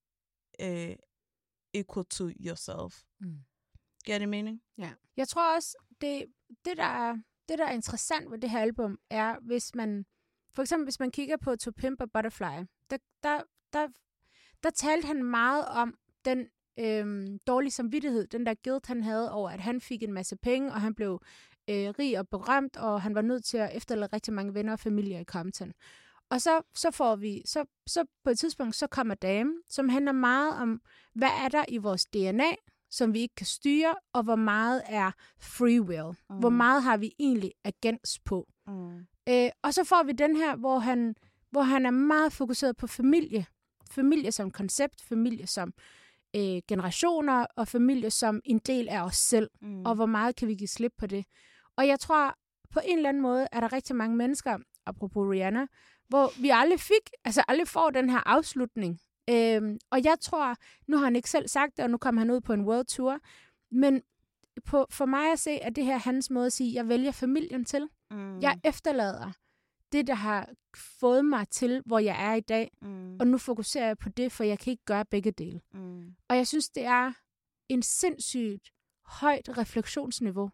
øh, equal to yourself. Mm. Giver det mening? Ja. Jeg tror også, det, det, der er, det, der er interessant ved det her album, er, hvis man, for eksempel hvis man kigger på To Pimp a Butterfly, der, der, der, der talte han meget om den øhm, dårlige samvittighed, den der guilt, han havde over, at han fik en masse penge, og han blev øh, rig og berømt, og han var nødt til at efterlade rigtig mange venner og familier i Compton. Og så, så får vi, så, så på et tidspunkt, så kommer Dame, som handler meget om, hvad er der i vores D N A, som vi ikke kan styre, og hvor meget er free will. Mm. Hvor meget har vi egentlig agens på. Mm. Øh, og så får vi den her, hvor han, hvor han er meget fokuseret på familie. Familie som koncept, familie som øh, generationer, og familie som en del af os selv. Mm. Og hvor meget kan vi give slip på det. Og jeg tror, på en eller anden måde, er der rigtig mange mennesker, apropos Rihanna, hvor vi aldrig fik, altså aldrig får den her afslutning. Øhm, og jeg tror, nu har han ikke selv sagt det, og nu kommer han ud på en world tour, men på, for mig at se, at det her hans måde at sige, jeg vælger familien til. Mm. Jeg efterlader det, der har fået mig til, hvor jeg er i dag, mm. og nu fokuserer jeg på det, for jeg kan ikke gøre begge dele. Mm. Og jeg synes, det er en sindssygt højt refleksionsniveau,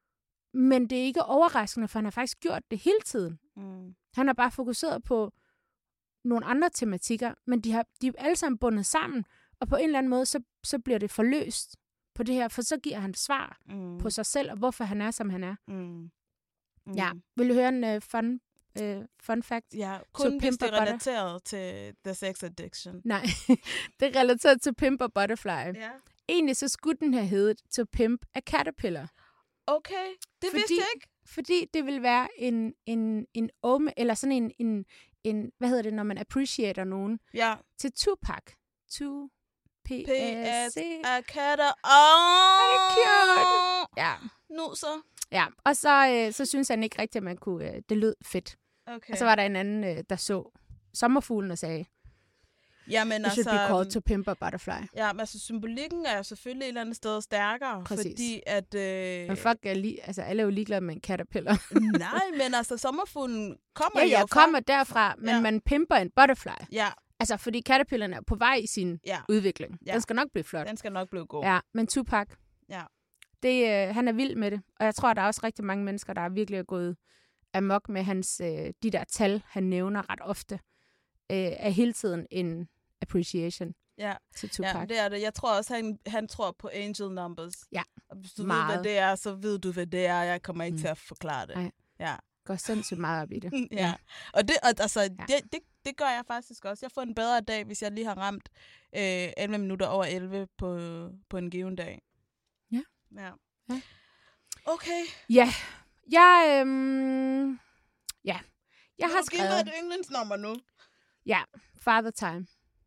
men det er ikke overraskende, for han har faktisk gjort det hele tiden. Mm. Han har bare fokuseret på nogle andre tematikker, men de, har, de er alle sammen bundet sammen, og på en eller anden måde, så, så bliver det forløst på det her, for så giver han svar mm. på sig selv, og hvorfor han er, som han er. Mm. Mm. Ja, vil du høre en uh, fun, uh, fun fact? Ja, kun hvis det er relateret til The Sex Addiction. Nej, det er relateret til Pimp a Butterfly. Ja. Egentlig så skulle den have heddet To Pimp a Caterpillar. Okay, det fordi, vidste jeg ikke. Fordi det vil være en, en, en ome, eller sådan en, en, en, hvad hedder det, når man appreciater nogen, ja. Til Tupac. To P S C. A Caterpillar. Åh! Er det cute? Ja. Nu så. Ja, og så, øh, så synes han ikke rigtigt, at man kunne, øh, det lød fedt. Okay. Og så var der en anden, øh, der så sommerfuglen og sagde, jamen, it should altså, be called To Pimp a Butterfly. Ja, men altså symbolikken er selvfølgelig et eller andet sted stærkere. Præcis. Fordi at... Øh... Men fuck er li- altså, alle er jo ligeglade med en caterpillar. Nej, men altså sommerfuglen kommer ja, jo ja, fra... kommer derfra, men ja. Man pimper en butterfly. Ja. Altså, fordi caterpillaren er på vej i sin ja. Udvikling. Ja. Den skal nok blive flot. Den skal nok blive god. Ja, men Tupac, ja. det, øh, han er vild med det. Og jeg tror, der er også rigtig mange mennesker, der er virkelig er gået amok med hans, øh, de der tal, han nævner ret ofte, øh, er hele tiden en appreciation ja. Til Tupac. Ja, det er det. Jeg tror også, han, han tror på angel numbers. Ja, og hvis du meget. ved, hvad det er, så ved du, hvad det er. Jeg kommer ikke mm. til at forklare det. Nej. Ja. Går sindssygt meget op i det. ja. ja. Og, det, og altså, ja. det, det, det gør jeg faktisk også. Jeg får en bedre dag, hvis jeg lige har ramt øh, elleve minutter over elleve på, på en given dag. Ja. Ja. ja. Okay. Ja. Jeg, øhm, ja. Jeg har du skrevet... giver mig et yndlingsnummer nu. Ja, Father Time.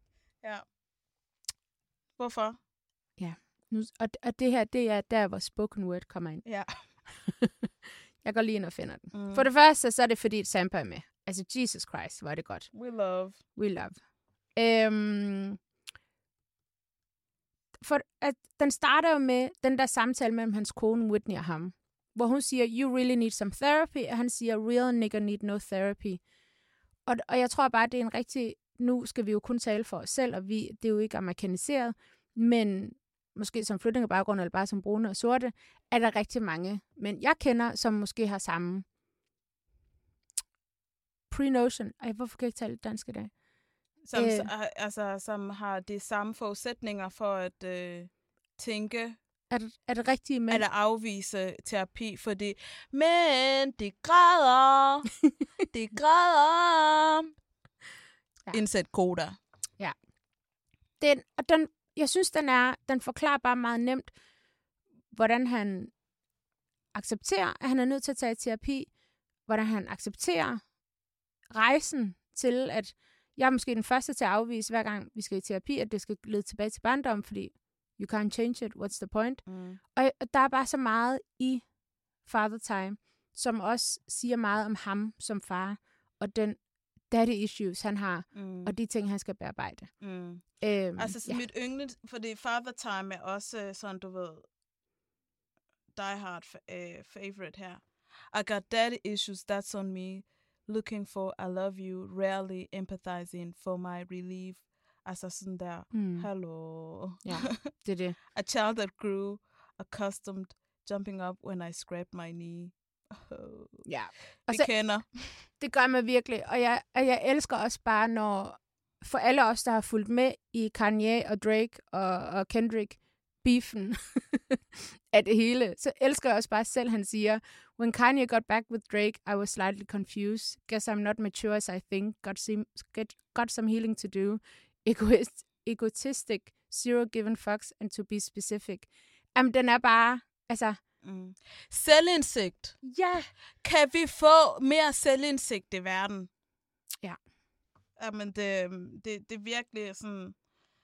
Ja. Hvorfor? Ja. Nu, og, og det her, det er der, hvor spoken word kommer ind. Ja. Jeg går lige ind og finder den. Mm. For det første, så er det fordi, et Sampa er med. Altså, Jesus Christ, hvor er det godt. We love. We love. Øhm, for at den starter jo med den der samtale mellem hans kone Whitney og ham, hvor hun siger, you really need some therapy, og han siger, real nigger need no therapy. Og, og jeg tror bare, det er en rigtig, nu skal vi jo kun tale for os selv, og vi, det er jo ikke amerikaniseret, men måske som flytningebaggrund, eller bare som brune og sorte, er der rigtig mange mænd, jeg kender, som måske har samme pre-notion. Ej, hvorfor kan jeg ikke tale dansk i dag? Som, Øh. øh. altså, som har de samme forudsætninger for at øh, tænke, Er det, er det rigtige mænd? eller afvise terapi, fordi men de græder, de græder. Ja. Ja. Indsæt koda. Den, og den, jeg synes, den, er, den forklarer bare meget nemt, hvordan han accepterer, at han er nødt til at tage i terapi, hvordan han accepterer rejsen til, at jeg er måske den første til at afvise, hver gang vi skal i terapi, at det skal lede tilbage til barndom, fordi you can't change it, what's the point? Mm. Og der er bare så meget i Father Time, som også siger meget om ham som far, og den daddy issues, han har, Mm. og de ting, han skal bearbejde. Mm. Øhm, Altså, så ja. mit yndlings, fordi Father Time er også sådan, du ved, die hard fa- uh, favorite her. I got daddy issues, that's on me. Looking for I love you, rarely empathizing for my relief. Altså sådan der, Mm. hello. Ja, det er det. A child that grew accustomed jumping up when I scraped my knee. Oh. Ja. Vi Og så, kender. det gør mig virkelig, og jeg, og jeg elsker også bare, når for alle os, der har fulgt med i Kanye og Drake og, og Kendrick, beefen af det hele, så elsker jeg også bare selv, han siger, when Kanye got back with Drake, I was slightly confused. Guess I'm not mature as I think. Got some, get, got some healing to do. Egoist, egotistic, zero given fucks, and to be specific. Jamen, den er bare, altså... Mm. Selvindsigt. Ja! Kan vi få mere selvindsigt i verden? Ja. Jamen, det, det, det er virkelig sådan...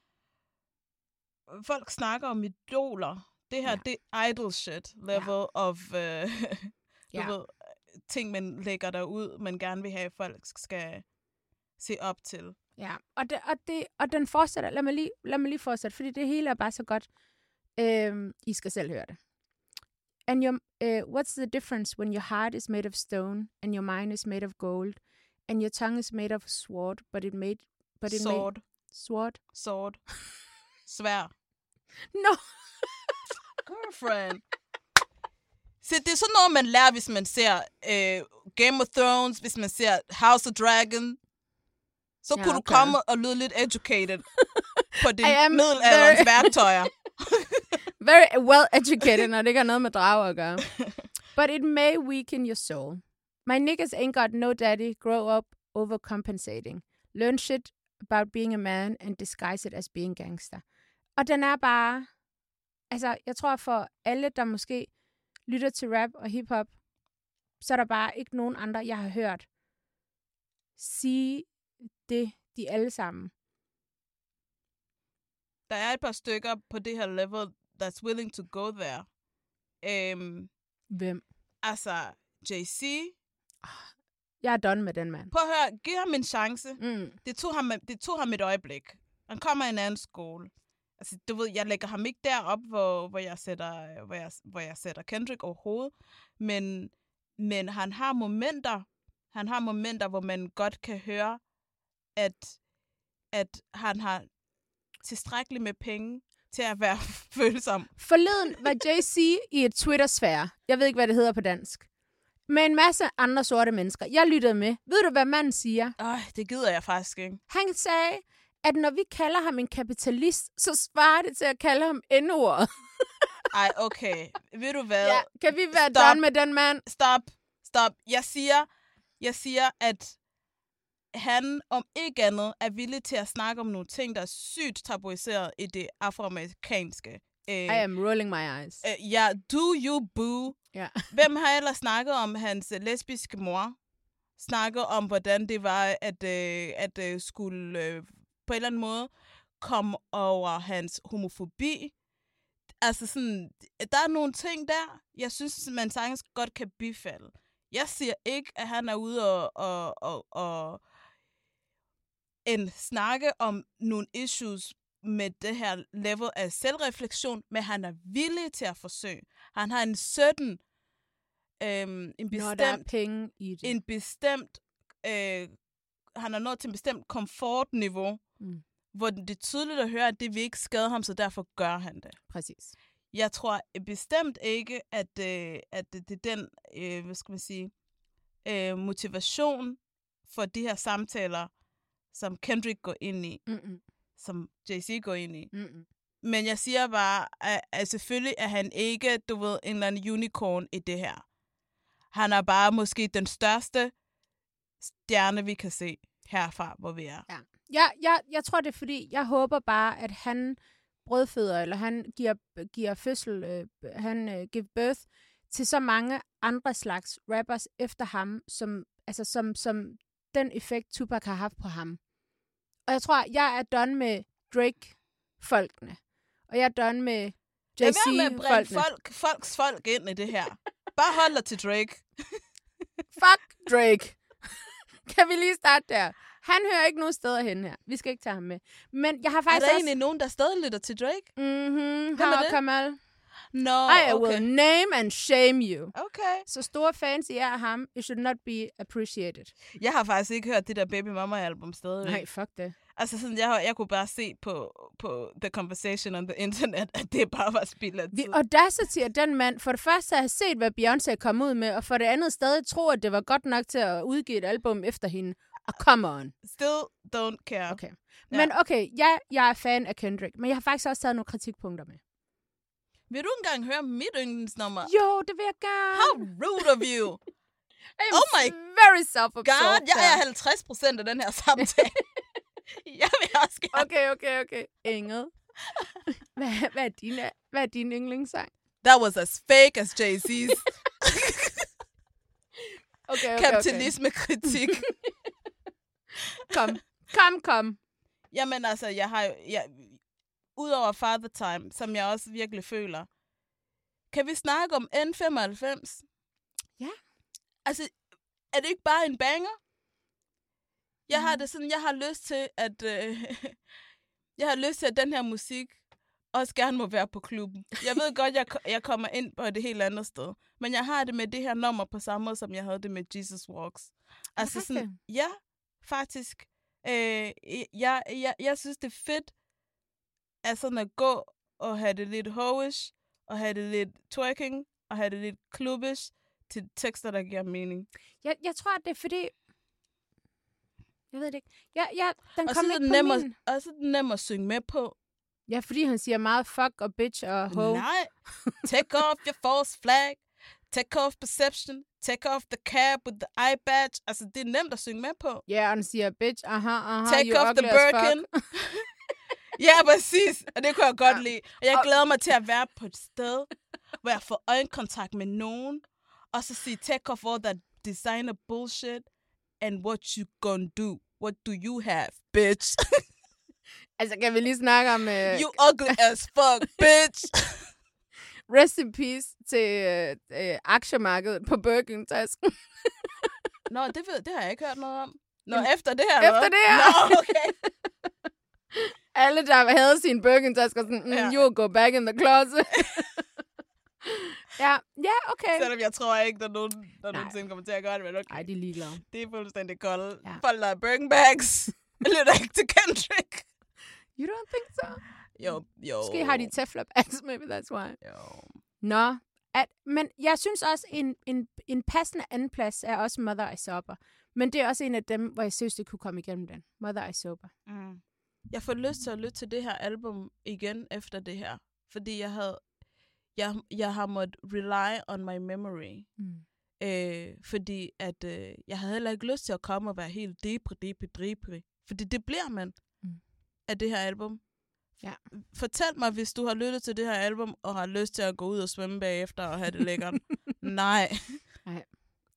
Folk snakker om idoler. Det her, Ja. det er idol shit level Ja. of... Uh, du Ja. ved, ting, man lægger derud, man gerne vil have, at folk skal se op til. Ja, og, det, og, det, og den fortsætter. Lad mig, lige, lad mig lige fortsætte, fordi det hele er bare så godt. Øhm, I skal selv høre det. And your, uh, what's the difference when your heart is made of stone, and your mind is made of gold, and your tongue is made of sword, but it made... But it Sword. Made, sword? Sword. Svær. No! Girlfriend. Så det er sådan noget, man lærer, hvis man ser øh, Game of Thrones, hvis man ser House of Dragon. Så Ja, kunne okay. du komme og lyde lidt educated på dine I am middelalderens very- værktøjer. Very well educated, når det ikke har noget med drager at gøre. But it may weaken your soul. My niggas ain't got no daddy. Grow up overcompensating. Learn shit about being a man and disguise it as being gangster. Og den er bare... Altså, jeg tror for alle, der måske lytter til rap og hiphop, så er der bare ikke nogen andre, jeg har hørt sige det, de alle sammen. Der er et par stykker på det her level, that's willing to go there. Um, Hvem? altså, Jay-Z. Jeg er done med den mand. Prøv at høre, giv ham en chance. Mm. Det tog ham, det tog ham et øjeblik. Han kommer i en anden skole. Altså, du ved, jeg lægger ham ikke derop, hvor, hvor, jeg sætter, hvor, jeg, hvor jeg sætter Kendrick overhovedet. Men, men han har momenter, han har momenter, hvor man godt kan høre, at, at han har tilstrækkeligt med penge til at være følsom. Forleden var Jay-Z i et Twitter-sfære. Jeg ved ikke, hvad det hedder på dansk. Med en masse andre sorte mennesker. Jeg lyttede med. Ved du, hvad manden siger? Øj, det gider jeg faktisk ikke. Han sagde, at når vi kalder ham en kapitalist, så svarer det til at kalde ham N-ordet. Ej, okay. Ved du hvad? Ja, kan vi være Stop. done med den mand? Stop. Stop. Jeg siger, jeg siger, at han om ikke andet er villig til at snakke om nogle ting, der er sygt tabuiseret i det afroamerikanske. Øh, I am rolling my eyes. øh, ja, do you boo? Ja. Hvem har ellers snakket om hans øh, lesbiske mor? Snakket om, hvordan det var at, øh, at øh, skulle øh, på en eller anden måde komme over hans homofobi. Altså sådan, der er nogle ting der, jeg synes, man sagtens godt kan bifalde. Jeg siger ikke, at han er ude og, og, og, og en snakke om nogle issues med det her level af selvreflektion, men han er villig til at forsøge. Han har en certain, øhm, en bestemt, Når der er penge i det. en bestemt, øh, han er nået til en bestemt komfortniveau, mm. hvor det er tydeligt at høre, at det vil ikke skade ham, så derfor gør han det. Præcis. Jeg tror bestemt ikke, at, øh, at det, det er den, øh, hvad skal man sige, øh, motivation for de her samtaler, som Kendrick går ind i, Mm-mm. som Jay-Z går ind i. Mm-mm. Men jeg siger bare, at, at selvfølgelig er han ikke, du ved, en eller anden unicorn i det her. Han er bare måske den største stjerne, vi kan se herfra, hvor vi er. Ja. Jeg, jeg, jeg tror, det er fordi, jeg håber bare, at han brødføder, eller han giver, giver fødsel, øh, han øh, giver birth til så mange andre slags rappers efter ham, som, altså, som, som den effekt, Tupac har haft på ham. Og jeg tror, jeg er done med Drake-folkene. Og jeg er done med Jay-Z-folkene. Lad være med at bringe folk, folks folk ind i det her. Bare hold dig til Drake. Fuck Drake. Kan vi lige starte der? Han hører ikke nogen steder hen her. Vi skal ikke tage ham med. Men jeg har faktisk er der også... egentlig nogen, der stadig lytter til Drake? Mhm. Hvem er det? Kamal. No, I okay. will name and shame you. Okay. Så store fans I er af ham. It should not be appreciated. Jeg har faktisk ikke hørt det der Baby Mama-album stadig. Nej, fuck det. Altså sådan, jeg, jeg kunne bare se på, på The Conversation on the Internet, at det bare var spild af tid. The audacity af den mand, for det første at have set, hvad Beyoncé kom ud med, og for det andet stadig tro, at det var godt nok til at udgive et album efter hende. Og come on. Still don't care. Okay. Men okay, ja, jeg er fan af Kendrick, men jeg har faktisk også taget nogle kritikpunkter med. Vil du engang høre mit yndlingsnummer? Jo, det vil jeg gerne. How rude of you. I'm oh my very self-absorbed. God, jeg er halvtreds procent af den her samtale. Jeg vil også gerne. Okay, okay, okay. Inget. Hvad, hvad, er din, hvad er din yndlingssang? That was as fake as Jay-Z's. Okay, okay, kapitalisme-kritik. Kom, kom, kom. Jamen altså, jeg har jo... Jeg, udover Father Time, som jeg også virkelig føler, kan vi snakke om N femoghalvfems? Ja. Altså, er det ikke bare en banger? Jeg mm. har det sådan, jeg har lyst til, at... Øh, jeg har lyst til, at den her musik også gerne må være på klubben. Jeg ved godt, jeg, jeg kommer ind på et helt andet sted. Men jeg har det med det her nummer på samme måde, som jeg havde det med Jesus Walks. Altså okay. sådan, ja, faktisk. Øh, jeg, jeg, jeg synes, det er fedt, at sådan at gå og have det lidt hoish, og have det lidt twerking, og have det lidt klubbish, til tekster, der giver mening. Jeg, jeg tror, det er fordi... Jeg ved det ikke. Jeg, jeg, den og kom så ikke den på nem min. Og så er den nem at synge med på. Ja, fordi han siger meget fuck og bitch og ho. Nej. Take off your false flag. Take off perception. Take off the cab with the eye badge. Altså, det er nemt at synge med på. Ja, og han siger bitch, aha, aha, Take you off ugly the Birkin. Ja, præcis. Og det kunne jeg godt ja. lide. Og jeg glæder mig til at være på et sted, hvor jeg får øjenkontakt med nogen, og så sige, take off all that designer bullshit, and what you gonna do? What do you have, bitch? Altså, kan vi lige snakke om... Uh... You ugly as fuck, bitch! Rest in peace til uh, uh, aktiemarkedet på Birkin-tasken. Nå, det, ved, det har jeg ikke hørt noget om. Nå, Jamen, efter det her, Efter eller? det her? Nå, okay. Alle, der havde sine Birkin-tasker, sådan, mm, ja. you go back in the closet. ja, ja, okay. Selvom jeg tror ikke, der er nogen, der nogensinde kommer til at gøre det, men okay. Nej, de er ligeglade. Det er fuldstændig koldt. Ja. Folk, der er Birkin bags. Lytter ikke til Kendrick. You don't think so? Jo, jo. Måske har de Teflon bags, maybe that's why. Jo. Nå, at, men jeg synes også, en, en, en passende anden plads er også Mother I Sober. Men det er også en af dem, hvor jeg synes, det kunne komme igennem den. Mother I Sober. Mm. Jeg får lyst til at lytte til det her album igen efter det her. Fordi jeg havde, jeg, jeg har måttet rely on my memory. Mm. Øh, fordi at øh, jeg havde heller ikke lyst til at komme og være helt depri, depri, depri. Fordi det bliver man mm. af det her album. Ja. Fortæl mig, hvis du har lyttet til det her album, og har lyst til at gå ud og svømme bagefter og have det lækkert. Nej. Nej.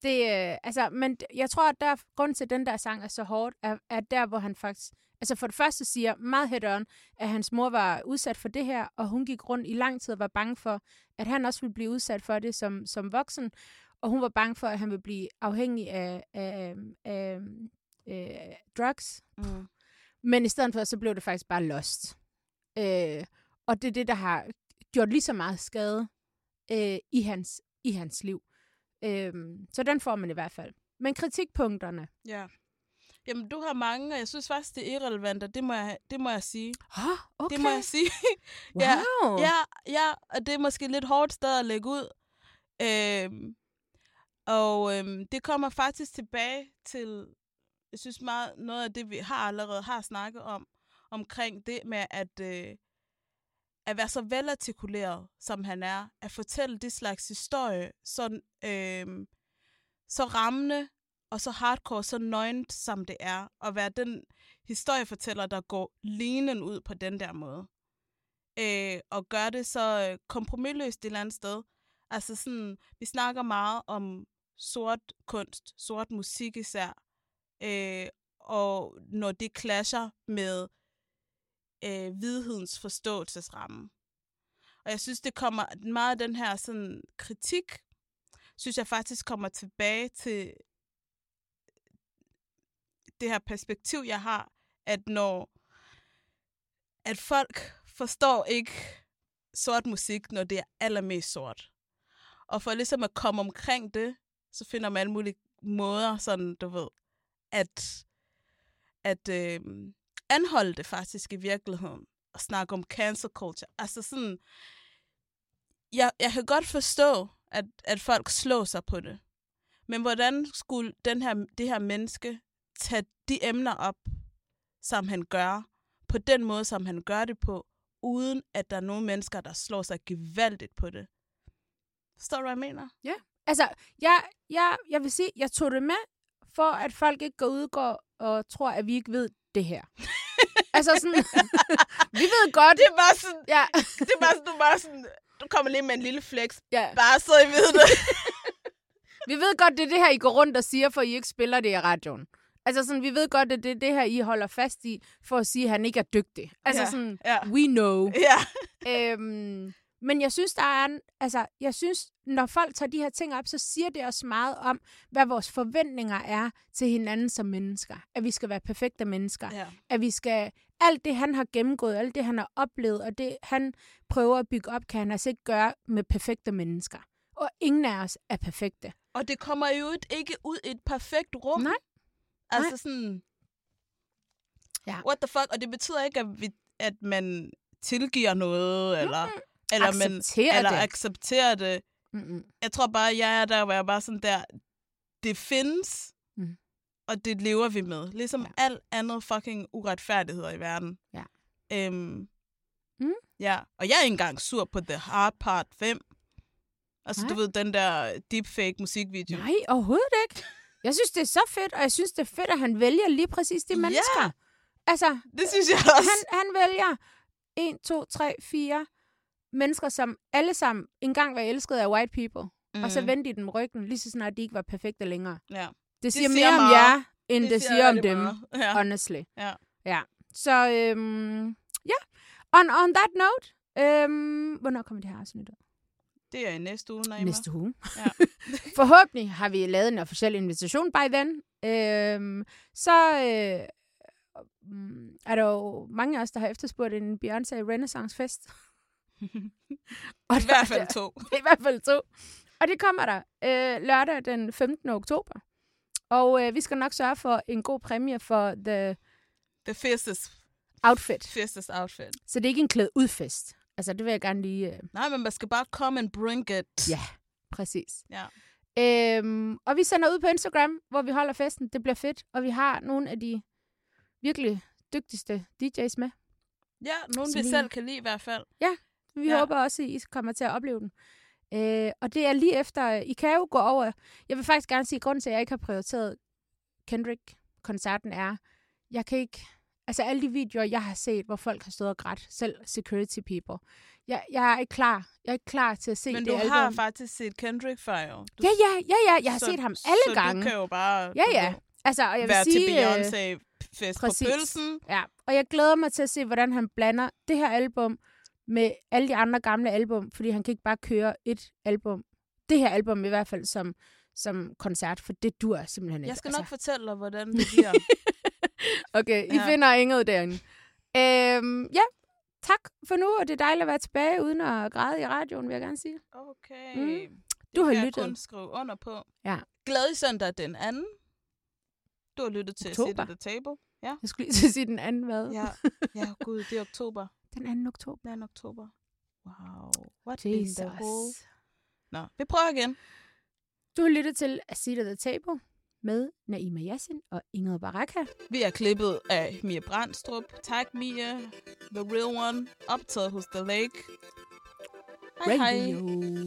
Det, øh, altså, men jeg tror, at der grund til, at den der sang er så hårdt, er, er der, hvor han faktisk... Altså for det første siger meget head on, at hans mor var udsat for det her, og hun gik rundt i lang tid og var bange for, at han også ville blive udsat for det som, som voksen. Og hun var bange for, at han ville blive afhængig af, af, af, af drugs. Mm. Men i stedet for, så blev det faktisk bare lost. Øh, og det er det, der har gjort lige så meget skade øh, i, hans, i hans liv. Øh, så den får man i hvert fald. Men kritikpunkterne. Ja. Jamen, du har mange, og jeg synes faktisk, det er irrelevant, og det må jeg, det må jeg sige. Oh, okay. Det må jeg sige. Wow. ja, ja, ja, og det er måske lidt hårdt sted at lægge ud. Øhm, og øhm, det kommer faktisk tilbage til, jeg synes meget, noget af det, vi har allerede har snakket om, omkring det med at, øh, at være så velartikuleret, som han er, at fortælle det slags historie, så, øh, så rammende, og så hardcore, så nøgent, som det er, at være den historiefortæller, der går linen ud på den der måde. Øh, og gør det så kompromisløst et eller andet sted. Altså sådan, vi snakker meget om sort kunst, sort musik især, øh, og når det clasher med øh, hvidhedens forståelsesramme. Og jeg synes, det kommer meget af den her sådan, kritik, synes jeg faktisk kommer tilbage til det her perspektiv, jeg har, at når at folk forstår ikke sort musik, når det er allermest sort. Og for ligesom at komme omkring det, så finder man alle mulige måder, sådan, du ved, at, at øh, anholde det faktisk i virkeligheden, og snakke om cancel culture. Altså sådan, jeg, jeg kan godt forstå, at, at folk slår sig på det. Men hvordan skulle den her, det her menneske tage de emner op, som han gør, på den måde, som han gør det på, uden at der er nogle mennesker, der slår sig gevaldigt på det? Forstår du, hvad jeg mener? Ja. Altså, jeg, jeg, jeg vil sige, jeg tog det med, for at folk ikke går ud og, går og tror, at vi ikke ved det her. Altså sådan, vi ved godt. Det er bare sådan, ja. det er bare sådan, du, bare sådan, du kommer lige med en lille flex, ja. Bare så I ved det. Vi ved godt, det er det her, I går rundt og siger, for I ikke spiller det i radioen. Altså sådan, vi ved godt, at det er det her, I holder fast i, for at sige, at han ikke er dygtig. Altså ja, sådan, ja. we know. Ja. øhm, men jeg synes, der er en, altså, jeg synes, når folk tager de her ting op, så siger det også meget om, hvad vores forventninger er til hinanden som mennesker. At vi skal være perfekte mennesker. Ja. At vi skal, alt det, han har gennemgået, alt det, han har oplevet, og det, han prøver at bygge op, kan han altså ikke gøre med perfekte mennesker. Og ingen af os er perfekte. Og det kommer jo ikke ud i et perfekt rum. Nej. Altså Nej. sådan, ja. What the fuck? Og det betyder ikke, at, vi, at man tilgiver noget, eller, mm-hmm. eller, accepterer man, eller det. accepterer det. Mm-hmm. Jeg tror bare, jeg er der, hvor jeg er bare sådan der, det findes, mm. og det lever vi med. Ligesom ja. Alt andet fucking uretfærdigheder i verden. Ja. Øhm, mm. Ja, og jeg er ikke engang sur på The Hard Part fem. Altså, Nej. Du ved, den der deepfake musikvideo. Nej, overhovedet ikke. Jeg synes, det er så fedt, og jeg synes, det er fedt, at han vælger lige præcis de mennesker. Ja, altså, det synes jeg også. Han, han vælger en, to, tre, fire mennesker, som alle sammen engang var elsket af white people, mm. og så vendte de dem ryggen, lige så snart de ikke var perfekte længere. Ja. Det siger, det siger mere meget. om jer, end det, det siger, siger om dem, ja. honestly. Ja. Ja. Så, øhm, ja. On, on that note, øhm, hvornår kommer det her afsnit ud? Det er i næste uge, Naima. Næste uge. Ja. Forhåbentlig har vi lavet en officiel invitation by then. Øhm, så øh, er der jo mange af os, der har efterspurgt en Beyoncé Renaissance Fest. Og I hvert fald to. I hvert fald to. Og det kommer der øh, lørdag den femtende oktober. Og øh, vi skal nok sørge for en god præmie for the, the fiercest outfit. Fiercest outfit. Så det er ikke en klæd ud fest. Altså, det vil jeg gerne lige... Øh... Nej, men man skal bare come and bring it. Ja, præcis. Ja. Øhm, og vi sender ud på Instagram, hvor vi holder festen. Det bliver fedt. Og vi har nogle af de virkelig dygtigste D J's med. Ja, nogle vi, vi selv kan lide i hvert fald. Ja, vi ja. håber også, at I kommer til at opleve den. Øh, og det er lige efter, I kan jo gå over. Jeg vil faktisk gerne sige, at grunden til, at jeg ikke har prioriteret Kendrick-koncerten er, jeg kan ikke, Altså alle de videoer, jeg har set, hvor folk har stået og grædt, selv security people. Jeg, jeg er ikke klar. Jeg er ikke klar til at se Men det du album. har faktisk set Kendrick før, jo. Du, Ja, ja, ja, ja. Jeg har så, set ham alle så gange. Så du kan jo bare Ja, ja. Altså, og jeg vil være sige, til Beyoncé-fest på pølsen. Ja, og jeg glæder mig til at se, hvordan han blander det her album med alle de andre gamle album, fordi han kan ikke bare køre et album. Det her album i hvert fald som, som koncert, for det dur simpelthen ikke. Jeg skal altså. nok fortælle dig, hvordan det bliver. Okay, I Ja. finder Ingrid derinde. Øhm, ja, tak for nu, og det er dejligt at være tilbage, uden at græde i radioen, vil jeg gerne sige. Okay. Mm. Det Du har kan jeg lyttet. kun skrive under på. Ja. Glædelig søndag den anden. Du har lyttet til Oktober. Sit at the Table. Ja. Jeg skulle lige til at sige den anden hvad? Ja. Ja, gud, det er oktober. Den anden oktober. Den anden oktober. Wow. What been the whole... Jesus. Nå, vi prøver igen. Du har lyttet til A Seat at the Table med Naima Yassin og Ingrid Baraka. Vi er klippet af Mia Brandstrup. Tak, Mia. The real one. Optaget hos The Lake. Hej, hej. Radio.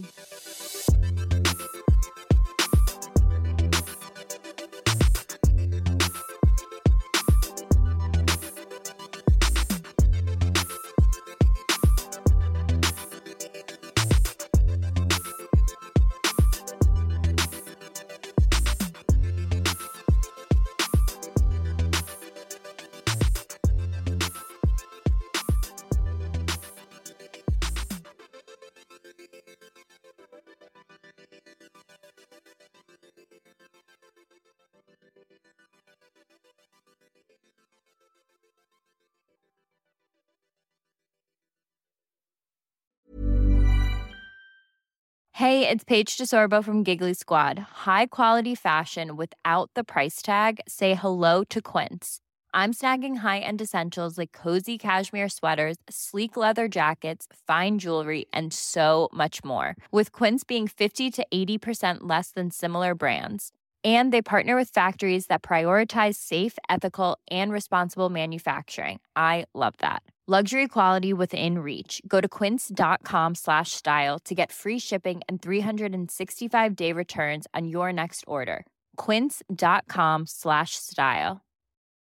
Hey, it's Paige DeSorbo from Giggly Squad. High quality fashion without the price tag. Say hello to Quince. I'm snagging high-end essentials like cozy cashmere sweaters, sleek leather jackets, fine jewelry, and so much more. With Quince being fifty to eighty percent less than similar brands. And they partner with factories that prioritize safe, ethical, and responsible manufacturing. I love that. Luxury quality within reach. Go to quince.com slash style to get free shipping and three sixty-five day returns on your next order. Quince.com slash style.